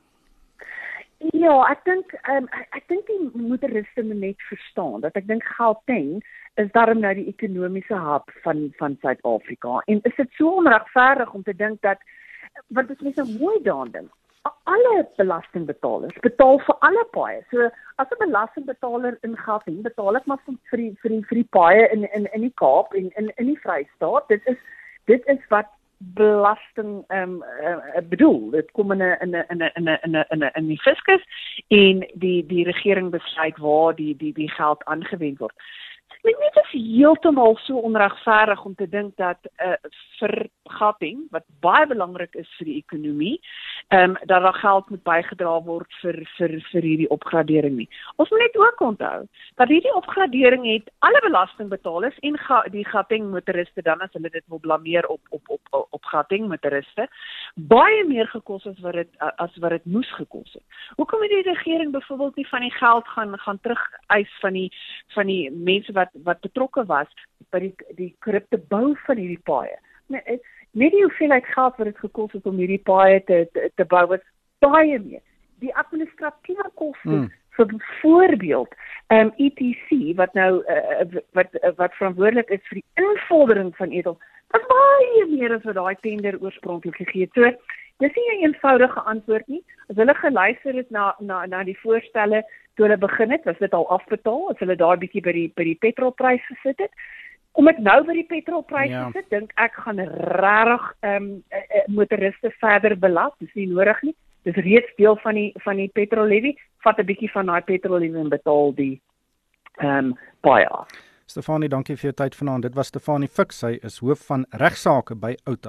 Ja, ek dink um, ek, ek dink die motoriste moet net verstaan dat ek dink Gauteng is daarom nou die ekonomiese hub van van Suid-Afrika. En is dit so onregverdig om te dink dat wat is mense mooi daaraan dink? Alle belastingbetalers betaal vir alle paaie. So as 'n belastingbetaler in Gauteng betaal ek maar vir die vir die vir die paaie in in in die Kaap en in in die Vrystaat. Dit is dit is wat belasting ehm um, uh, bedoel. Dit kom in 'n in 'n in 'n in 'n in 'n in 'n in die fiskus en die die regering besluit waar die die die geld aangewend word. Dit is heeltemal so onregverdig om te dink dat uh, vir Gauteng, wat baie belangrik is vir die ekonomie, um, dat daar geld moet bygedra word vir vir vir hierdie opgradering nie. Ons moet net ook onthou dat hierdie opgradering het alle belastingbetalers en ga, die Gauteng motoriste dan as hulle dit wil blameer op op op op, op Gauteng motoriste baie meer gekos as wat dit as wat dit moes gekos het. Hoekom het die regering byvoorbeeld nie van die geld gaan gaan terugeis van die van die mense wat wat betrokke was by die die korrupte bou van hierdie paaie. Net, net die hoeveelheid geld wat dit gekos het om hierdie paaie te te, te bou was baie meer. Die administratiewe koste mm. vir byvoorbeeld um, E T C wat nou uh, wat wat verantwoordelik is vir die invordering van edel, was baie meer as wat daai tender oorspronklik gegee het. So dis nie 'n eenvoudige antwoord nie. As hulle geluister het na na na die voorstelle toe hulle begin het, was dit al afbetaal, as hulle daar bietjie by die by die petrolprys gesit het. Om dit nou by die petrolprys ja. te sit, dink ek gaan regtig ehm um, motoriste verder belas. Dis nie nodig nie. Dis reeds deel van die van die petrollevy. Vat 'n bietjie van daai petrollevy en betaal die ehm um, baie af. Stefanie, dankie vir jou tyd vanaand. Dit was Stefanie Fix, sy is hoof van regsaake by Outa.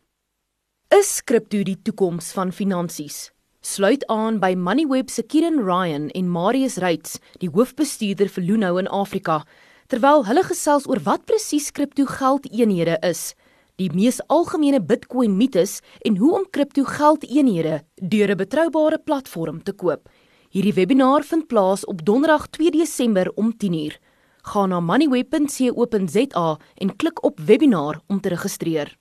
Is kripto die toekoms van finansies? Sluit aan by Moneyweb se Kieran Ryan en Marius Reitz, die hoofbestuurder vir Luno in Afrika, terwyl hulle gesels oor wat presies kripto geldeenhede is, die mees algemene Bitcoin mites en hoe om kripto geldeenhede deur 'n betroubare platform te koop. Hierdie webinar vind plaas op Donderdag twee Desember om tien uur. Ga na moneyweb punt co punt za en klik op webinar om te registreer.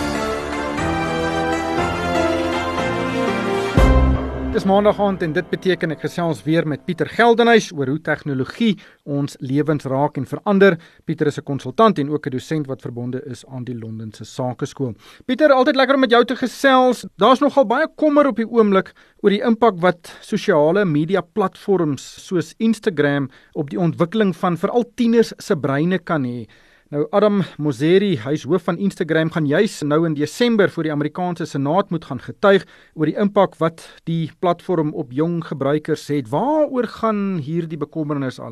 Dis maandag aand en dit beteken ek gesels weer met Pieter Geldenhuys oor hoe tegnologie ons lewens raak en verander. Pieter is 'n konsultant en ook 'n dosent wat verbonde is aan die Londense Sakeskool. Pieter, altyd lekker om met jou te gesels. Daar's nogal baie kommer op die oomblik oor die impak wat sosiale media platforms soos Instagram op die ontwikkeling van veral tieners se breine kan hê. Nou Adam Mosseri, hy's hoof van Instagram, gaan juis nou in Desember voor die Amerikaanse Senaat moet gaan getuig oor die impak wat die platform op jong gebruikers het. Waaroor gaan hierdie bekommernis alles?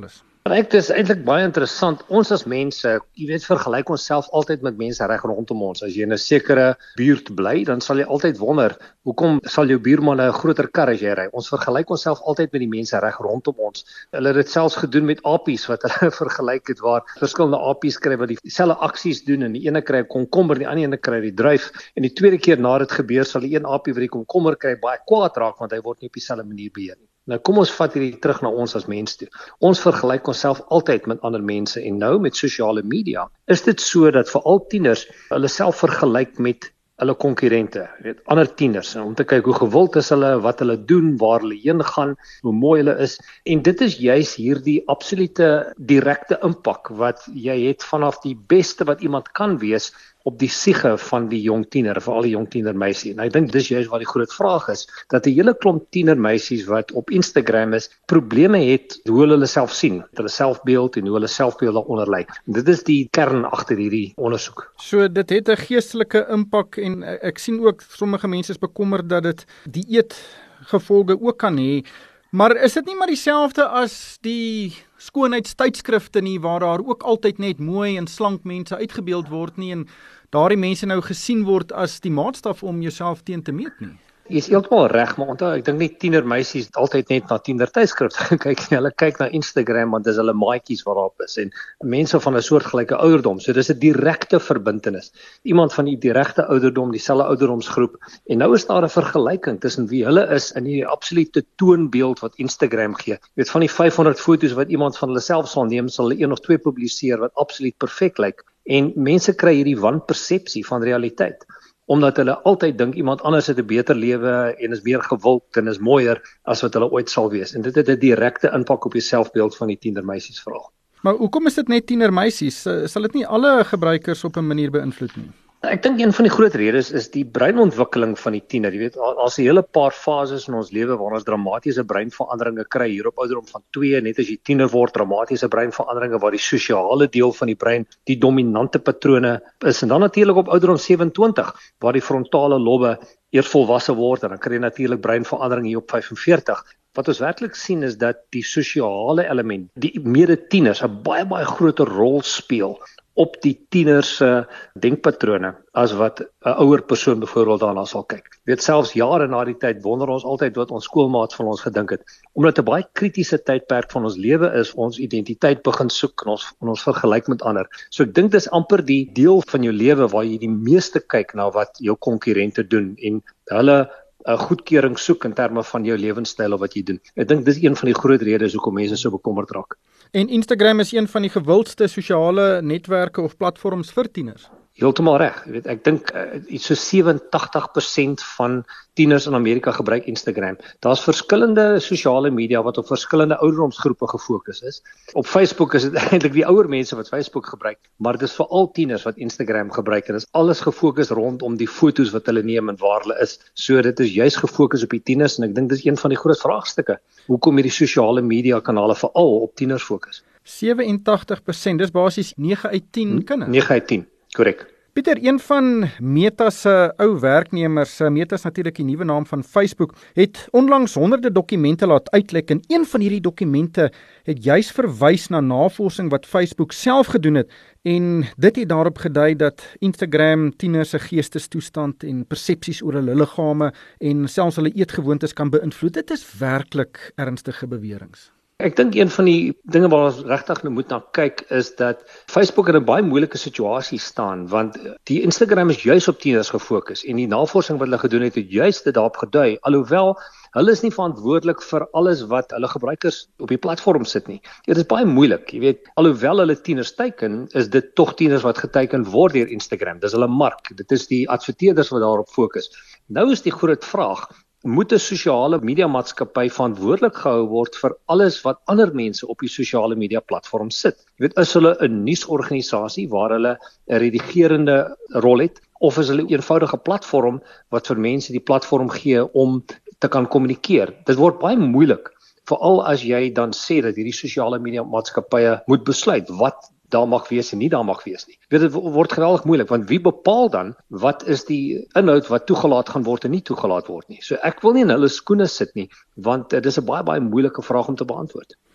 Ek, dit is eintlik baie interessant. Ons as mense, jy weet, vergelyk ons self altyd met mense reg rondom ons. As jy in 'n sekere buurt bly, dan sal jy altyd wonder, hoekom sal jou buurman 'n groter kar as jy ry? Ons vergelyk onsself altyd met die mense reg rondom ons. Hulle het dit selfs gedoen met apies wat hulle vergelyk het, waar verskillende apies kry wat dieselfde aksies doen, en die ene kry 'n komkommer, die ander ene kry die druif, en die tweede keer na dit gebeur sal die een apie wat die komkommer kry baie kwaad raak, want hy word nie op dieselfde manier beheer nie. Nou kom ons vat hierdie terug na ons as mens toe. Ons vergelyk onsself altyd met ander mense, en nou met sosiale media is dit so dat veral tieners hulle self vergelyk met hulle konkurrente, weet, ander tieners, om te kyk hoe gewild is hulle, wat hulle doen, waar hulle heen gaan, hoe mooi hulle is. En dit is juis hierdie absolute direkte impak wat jy het vanaf die beste wat iemand kan wees op die siege van die jong tiener, veral die jong tienermeisie. En ek dink dis juist wat die groot vraag is, dat 'n hele klomp tienermeisies wat op Instagram is, probleme het hoe hulle hulle self sien, hulle selfbeeld en hoe hulle selfbeeld daaronder lyk. Dit is die kern agter hierdie ondersoek. So dit het 'n geestelike impak, en ek sien ook sommige mense is bekommerd dat dit dieetgevolge ook kan hê. Maar is dit nie maar dieselfde as die skoonheidstydskrifte nie, waar daar ook altyd net mooi en slank mense uitgebeeld word nie, en daardie mense nou gesien word as die maatstaf om jouself teen te meet nie? Jy is heeltemal reg, maar onthou, ek dink nie tienermeisies altyd net na tienertydskrifte kyk nie. Hulle kyk na Instagram, want dis hulle maatjies wat daarop is, en mense van 'n soortgelyke ouderdom. So dis 'n direkte verbintenis. Iemand van die direkte ouderdom, dieselfde ouderdomsgroep, en nou is daar 'n vergelyking tussen wie hulle is in die absolute toonbeeld wat Instagram gee. Jy weet, van die vyfhonderd foto's wat iemand van hulle self sal neem, sal hulle een of twee publiseer wat absoluut perfek lyk. En mense kry hierdie wanpersepsie van realiteit, omdat hulle altyd dink iemand anders het 'n beter lewe en is meer gewild en is mooier as wat hulle ooit sal wees. En dit het 'n direkte impak op die selfbeeld van die tienermeisies veral. Maar hoekom is dit net tienermeisies? Sal dit nie alle gebruikers op 'n manier beïnvloed nie? Ek dink een van die groot redes is die breinontwikkeling van die tiener. Jy weet, daar's 'n hele paar fases in ons lewe waar ons dramatiese breinveranderinge kry. Hier op ouderdom van twee, net as jy tiener word, dramatiese breinveranderinge waar die sosiale deel van die brein die dominante patrone is. En dan natuurlik op ouderdom sewe-en-twintig, waar die frontale lobbe eers volwasse word, en dan kry jy natuurlik breinverandering hier op vyf en veertig. Wat ons werklik sien is dat die sosiale element, die mede-tieners, 'n baie baie groter rol speel op die tieners se denkpatrone as wat 'n ouer persoon byvoorbeeld daarna sal kyk. Jy weet, selfs jare na die tyd wonder ons altyd wat ons skoolmaats van ons gedink het, omdat 'n baie kritiese tydperk van ons lewe is, ons identiteit begin soek en ons en ons vergelyk met ander. So ek dink dis amper die deel van jou lewe waar jy die meeste kyk na wat jou konkurrente doen en hulle 'n goedkeuring soek in terme van jou lewenstyl of wat jy doen. Ek dink dis een van die groot redes hoekom mense so bekommerd raak. En Instagram is een van die gewildste sosiale netwerke of platforms vir tieners. Heeltemal reg. Jy weet, ek dink uh, iets so sewe-en-tagtig persent van tieners in Amerika gebruik Instagram. Daar's verskillende sosiale media wat op verskillende ouderdomsgroepe gefokus is. Op Facebook is dit eintlik die ouer mense wat Facebook gebruik, maar dit is veral tieners wat Instagram gebruik, en is alles gefokus rondom die foto's wat hulle neem en waar hulle is. So dit is juis gefokus op die tieners, en ek dink dis een van die groot vraagstukke. Hoekom hierdie sosiale media kanale veral op tieners fokus? sewe-en-tagtig persent, dis basies nege uit tien kinders. nege uit tien. Korrek. Pieter, een van Meta se ou werknemers, Meta is natuurlik die nuwe naam van Facebook, het onlangs honderde dokumente laat uitlek, en een van hierdie dokumente het juis verwys na navorsing wat Facebook self gedoen het, en dit het daarop gedui dat Instagram tieners se geestestoestand en persepsies oor hulle liggame en selfs hulle eetgewoontes kan beïnvloed. Dit is werklik ernstige beweringe. Ek dink een van die dinge waar ons regtig nou moet na kyk is dat Facebook in 'n baie moeilike situasie staan, want die Instagram is juis op tieners gefokus, en die navorsing wat hulle gedoen het, het juis dit daarop gedui, alhoewel hulle is nie verantwoordelik vir alles wat hulle gebruikers op die platform sit nie. Dit is baie moeilik, jy weet, alhoewel hulle tieners teiken, is dit tog tieners wat geteiken word deur Instagram. Dis hulle mark, dit is die adverteerders wat daarop fokus. Nou is die groot vraag, moet 'n sosiale media maatskappy verantwoordelik gehou word vir alles wat ander mense op die sosiale media platform sit? Jy weet, is hulle 'n nuusorganisasie waar hulle 'n redigerende rol het, of is hulle 'n eenvoudige platform wat vir mense die platform gee om te kan kommunikeer? Dit word baie moeilik, veral as jy dan sê dat hierdie sosiale media maatskappye moet besluit wat daar mag wees en nie daar mag wees nie. Dit word geweldig moeilik, want wie bepaal dan wat is die inhoud wat toegelaat gaan word en nie toegelaat word nie? So ek wil nie in hulle skoene sit nie, want dit is 'n baie baie moeilike vraag om te beantwoord.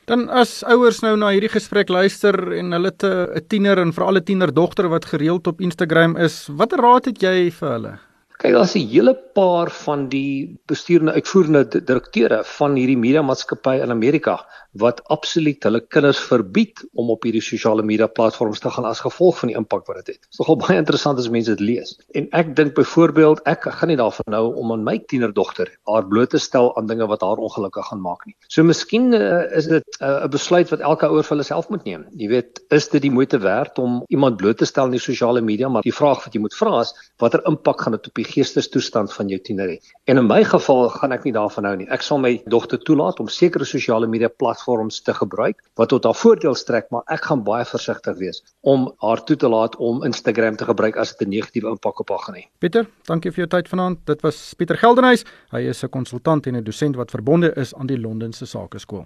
Dan as ouers nou na hierdie gesprek luister en hulle het 'n tiener en veral 'n tienerdogter wat gereeld op Instagram is, watter raad het jy vir hulle? Kyk, daar's 'n hele paar van die bestuurende uitvoerende direkteure van hierdie mediamaatskappye in Amerika wat absoluut hulle kinders verbied om op hierdie sosiale media platforms te gaan as gevolg van die impak wat dit het. Dit is nogal baie interessant as mense dit lees. En ek dink byvoorbeeld, ek gaan nie daarvan nou om aan my tienerdogter haar bloot te stel aan dinge wat haar ongelukkig gaan maak nie. So miskien uh, is dit 'n uh, besluit wat elke ouer vir hulle self moet neem. Jy weet, is dit die moeite werd om iemand bloot te stel in die sosiale media, maar die vraag wat jy moet vra is, watter impak gaan dit op die geestestoestand van jou tiener hê? En in my geval gaan ek nie daarvan hou nie. Ek sal my dogter toelaat om sekere sosiale media platforms te gebruik wat tot haar voordeel strek, maar ek gaan baie versigtig wees om haar toe te laat om Instagram te gebruik as dit 'n negatiewe impak op haar gaan hê. Pieter, dankie vir jou tyd vanaand. Dit was Pieter Geldenhuys. Hy is 'n konsultant en 'n dosent wat verbonde is aan die Londense Sakeskool.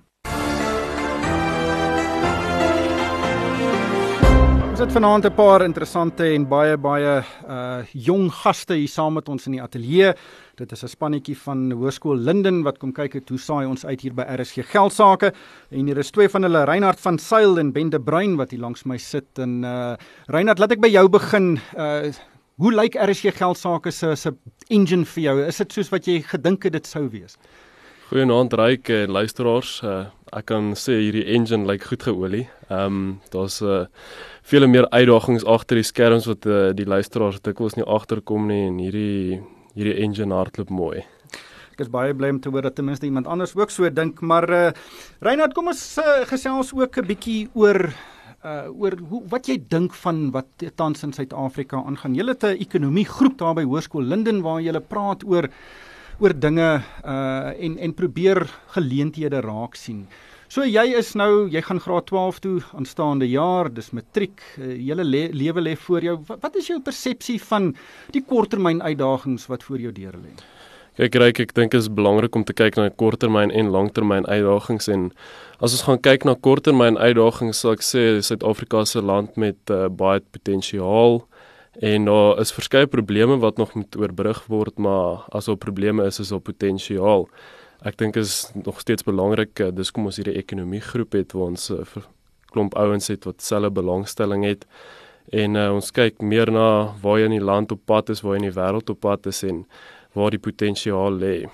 Ons het vanaand 'n paar interessante en baie baie uh, jong gaste hier saam met ons in die ateljee. Dit is 'n spannetjie van Hoërskool Linden wat kom kyk het hoe saai ons uit hier by R S G Geldsaake. En hier is twee van hulle, Reinhard van Sail en Ben de Bruin wat hier langs my sit. En uh, Reinhard, laat ek by jou begin. Uh, hoe lyk R S G Geldsaake se se engine vir jou? Is dit soos wat jy gedink het dit sou wees? Goeienaand Ryk en luisteraars. Uh, ek kan sê hierdie engine lyk goed geolie. Ehm um, daar's uh, vele meer uitdagings agter die skerms wat uh, die luisteraars dikwels nie agterkom nie en hierdie hierdie engine hardloop mooi. Ek is baie bly om te hoor dat ten minste iemand anders ook so dink, maar uh, Reinhard, kom ons uh, gesels ook 'n bietjie oor uh, oor hoe wat jy dink van wat tans in Suid-Afrika aangaan. Julle het 'n ekonomiegroep daar by Hoërskool Linden waar julle praat oor oor dinge uh, en en probeer geleenthede raak sien. So jy is nou, jy gaan graad twaalf toe aanstaande jaar, dis matriek, uh, julle le lewe lê voor jou. Wat, wat is jou persepsie van die korttermyn uitdagings wat voor jou deur lê? Kyk Ryk, ek dink dit is belangrik om te kyk na korttermyn en langtermyn uitdagings en as ons gaan kyk na korttermyn uitdagings, sal ek sê Suid-Afrika se land met uh, baie potensiaal. En daar is verskeie probleme wat nog moet oorbrug word, maar as daar probleme is, is daar potensiaal. Ek dink is nog steeds belangrik, dis kom ons hierdie ekonomiegroep het, waar ons 'n uh, klomp ouens het wat selfe belangstelling het. En uh, ons kyk meer na waar jy in die land op pad is, waar jy in die wêreld op pad is en waar die potensiaal lê.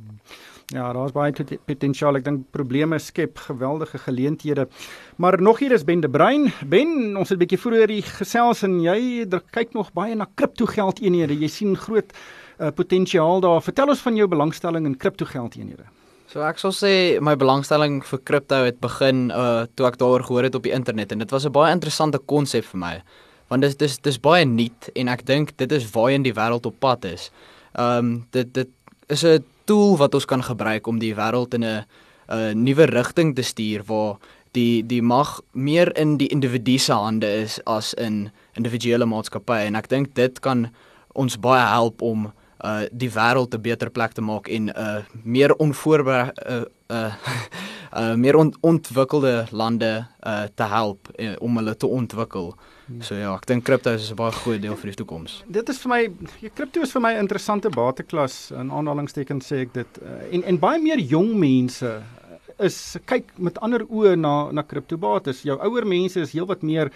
Ja, daar is baie potensiaal. Ek dink probleme skep geweldige geleenthede. Maar nog hier is Ben de Bruin. Ben, ons het 'n bietjie vroeër hier gesels en jy kyk nog baie na kriptogeldeenhede. Jy sien groot uh, potensiaal daar. Vertel ons van jou belangstelling in kriptogeldeenhede. So ek sal sê my belangstelling vir kripto het begin uh, toe ek daaroor gehoor het op die internet en dit was 'n baie interessante konsep vir my. Want dit dis dis baie nuut en ek dink dit is waarheen die wêreld op pad is. Ehm um, dit dit is 'n tool wat ons kan gebruik om die wêreld in 'n 'n nuwe rigting te stuur waar die die mag meer in die individu se hande is as in individuele maatskappye en ek dink dit kan ons baie help om uh, die wêreld 'n beter plek te maak en uh, meer onvoorbereid uh, uh, uh, meer on ontwikkelde lande uh, te help uh, om hulle te ontwikkel. So ja, ek dink kripto is 'n baie goeie deel vir die toekoms. Dit is vir my, kripto is vir my 'n interessante bateklas, in aanhalingstekens sê ek dit. En en baie meer jong mense is kyk met ander oë na na kriptobates. Jou ouer mense is heelwat meer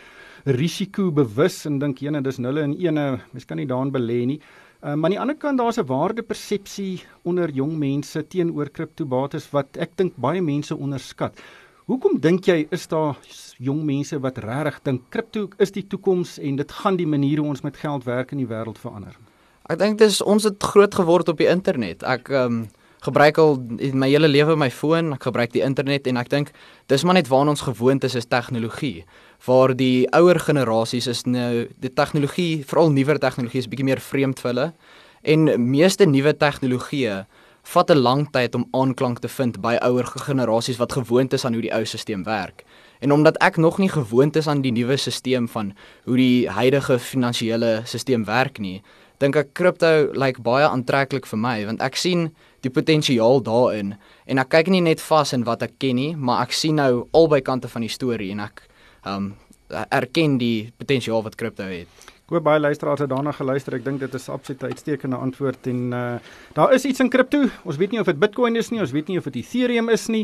risikobewus en dink ene dis nulle en ene, mens kan nie daarin belê nie. Uh, maar aan die ander kant daar's 'n waardepersepsie onder jong mense teenoor kriptobates wat ek dink baie mense onderskat. Hoekom dink jy is daar jong mense wat regtig dink kripto is die toekoms en dit gaan die manier hoe ons met geld werk in die wêreld verander? Ek dink dis ons het groot geword op die internet. Ek um, gebruik al in my hele lewe my foon, ek gebruik die internet en ek dink dis maar net waarna ons gewoond is is tegnologie. Waar die ouer generasies is nou die tegnologie, veral nuwer tegnologie is bietjie meer vreemd vir hulle en meeste nuwe tegnologieë vat 'n lang tyd om aanklank te vind by ouer generasies wat gewoond is aan hoe die ou stelsel werk. En omdat ek nog nie gewoond is aan die nuwe stelsel van hoe die huidige finansiële stelsel werk nie, dink ek kripto lyk baie aantreklik vir my want ek sien die potensiaal daarin en ek kyk nie net vas in wat ek ken nie, maar ek sien nou albei kante van die storie en ek um, erken die potensiaal wat kripto het. Ek hoop baie luisteraars het daarna geluister. Ek dink dit is absoluut 'n uitstekende antwoord en uh, daar is iets in kripto. Ons weet nie of dit Bitcoin is nie, ons weet nie of dit Ethereum is nie,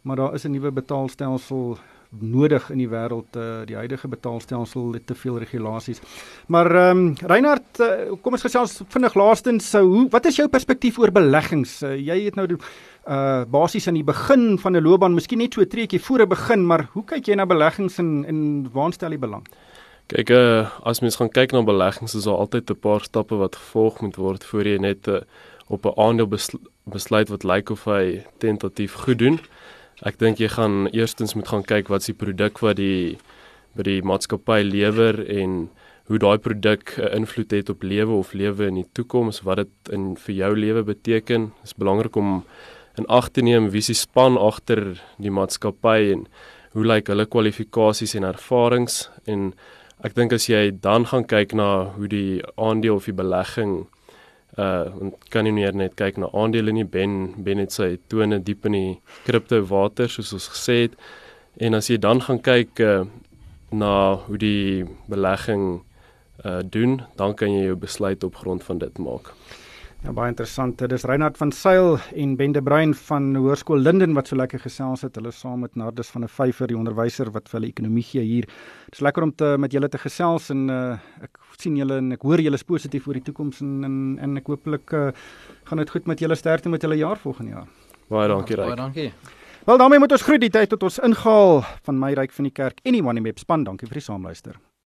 maar daar is 'n nuwe betaalstelsel nodig in die wêreld. Uh, die huidige betaalstelsel het te veel regulasies. Maar ehm um, Reinhard, uh, kom ons gesels vinnig laastens, so hoe wat is jou perspektief oor beleggings? Uh, jy het nou uh basies aan die begin van 'n loopbaan, miskien net so 'n treetjie voor 'n begin, maar hoe kyk jy na beleggings en en waar stel jy belang? Kyk, uh, as mens gaan kyk na beleggings, is daar altyd 'n paar stappe wat gevolg moet word voor jy net uh, op 'n aandeel besl besluit wat lyk of hy tentatief goed doen. Ek dink jy gaan eerstens moet gaan kyk wat is die produk wat die by die maatskappy lewer en hoe daai produk 'n uh, invloed het op lewe of lewe in die toekoms, wat dit in vir jou lewe beteken. Dit is belangrik om in ag te neem wie se span agter die maatskappy en hoe lyk hulle kwalifikasies en ervarings, en ek dink as jy dan gaan kyk na hoe die aandeel of die belegging, uh kan jy nie net kyk na aandele nie, Ben Ben het sy tone diep in die kripto water soos ons gesê het, en as jy dan gaan kyk uh, na hoe die belegging uh, doen, dan kan jy jou besluit op grond van dit maak. Ja, baie interessant. Dit is Reinhard van Sail en Ben de Bruin van Hoërskool Linden wat so lekker gesels het. Hulle saam met Nardus van der Vyver, die onderwyser wat vir hulle ekonomie gee hier. Dit is lekker om te, met julle te gesels en uh, ek sien julle en ek hoor julle is positief oor die toekoms en, en, en ek hooplik uh, gaan dit goed met julle, sterkte met julle jaar volgende jaar. Baie dankie, Ryk. Baie dankie. Wel, daarmee moet ons groet die tyd tot ons ingehaal van my Ryk van die Kerk en die Moneyweb span. Dankie vir die saamluister.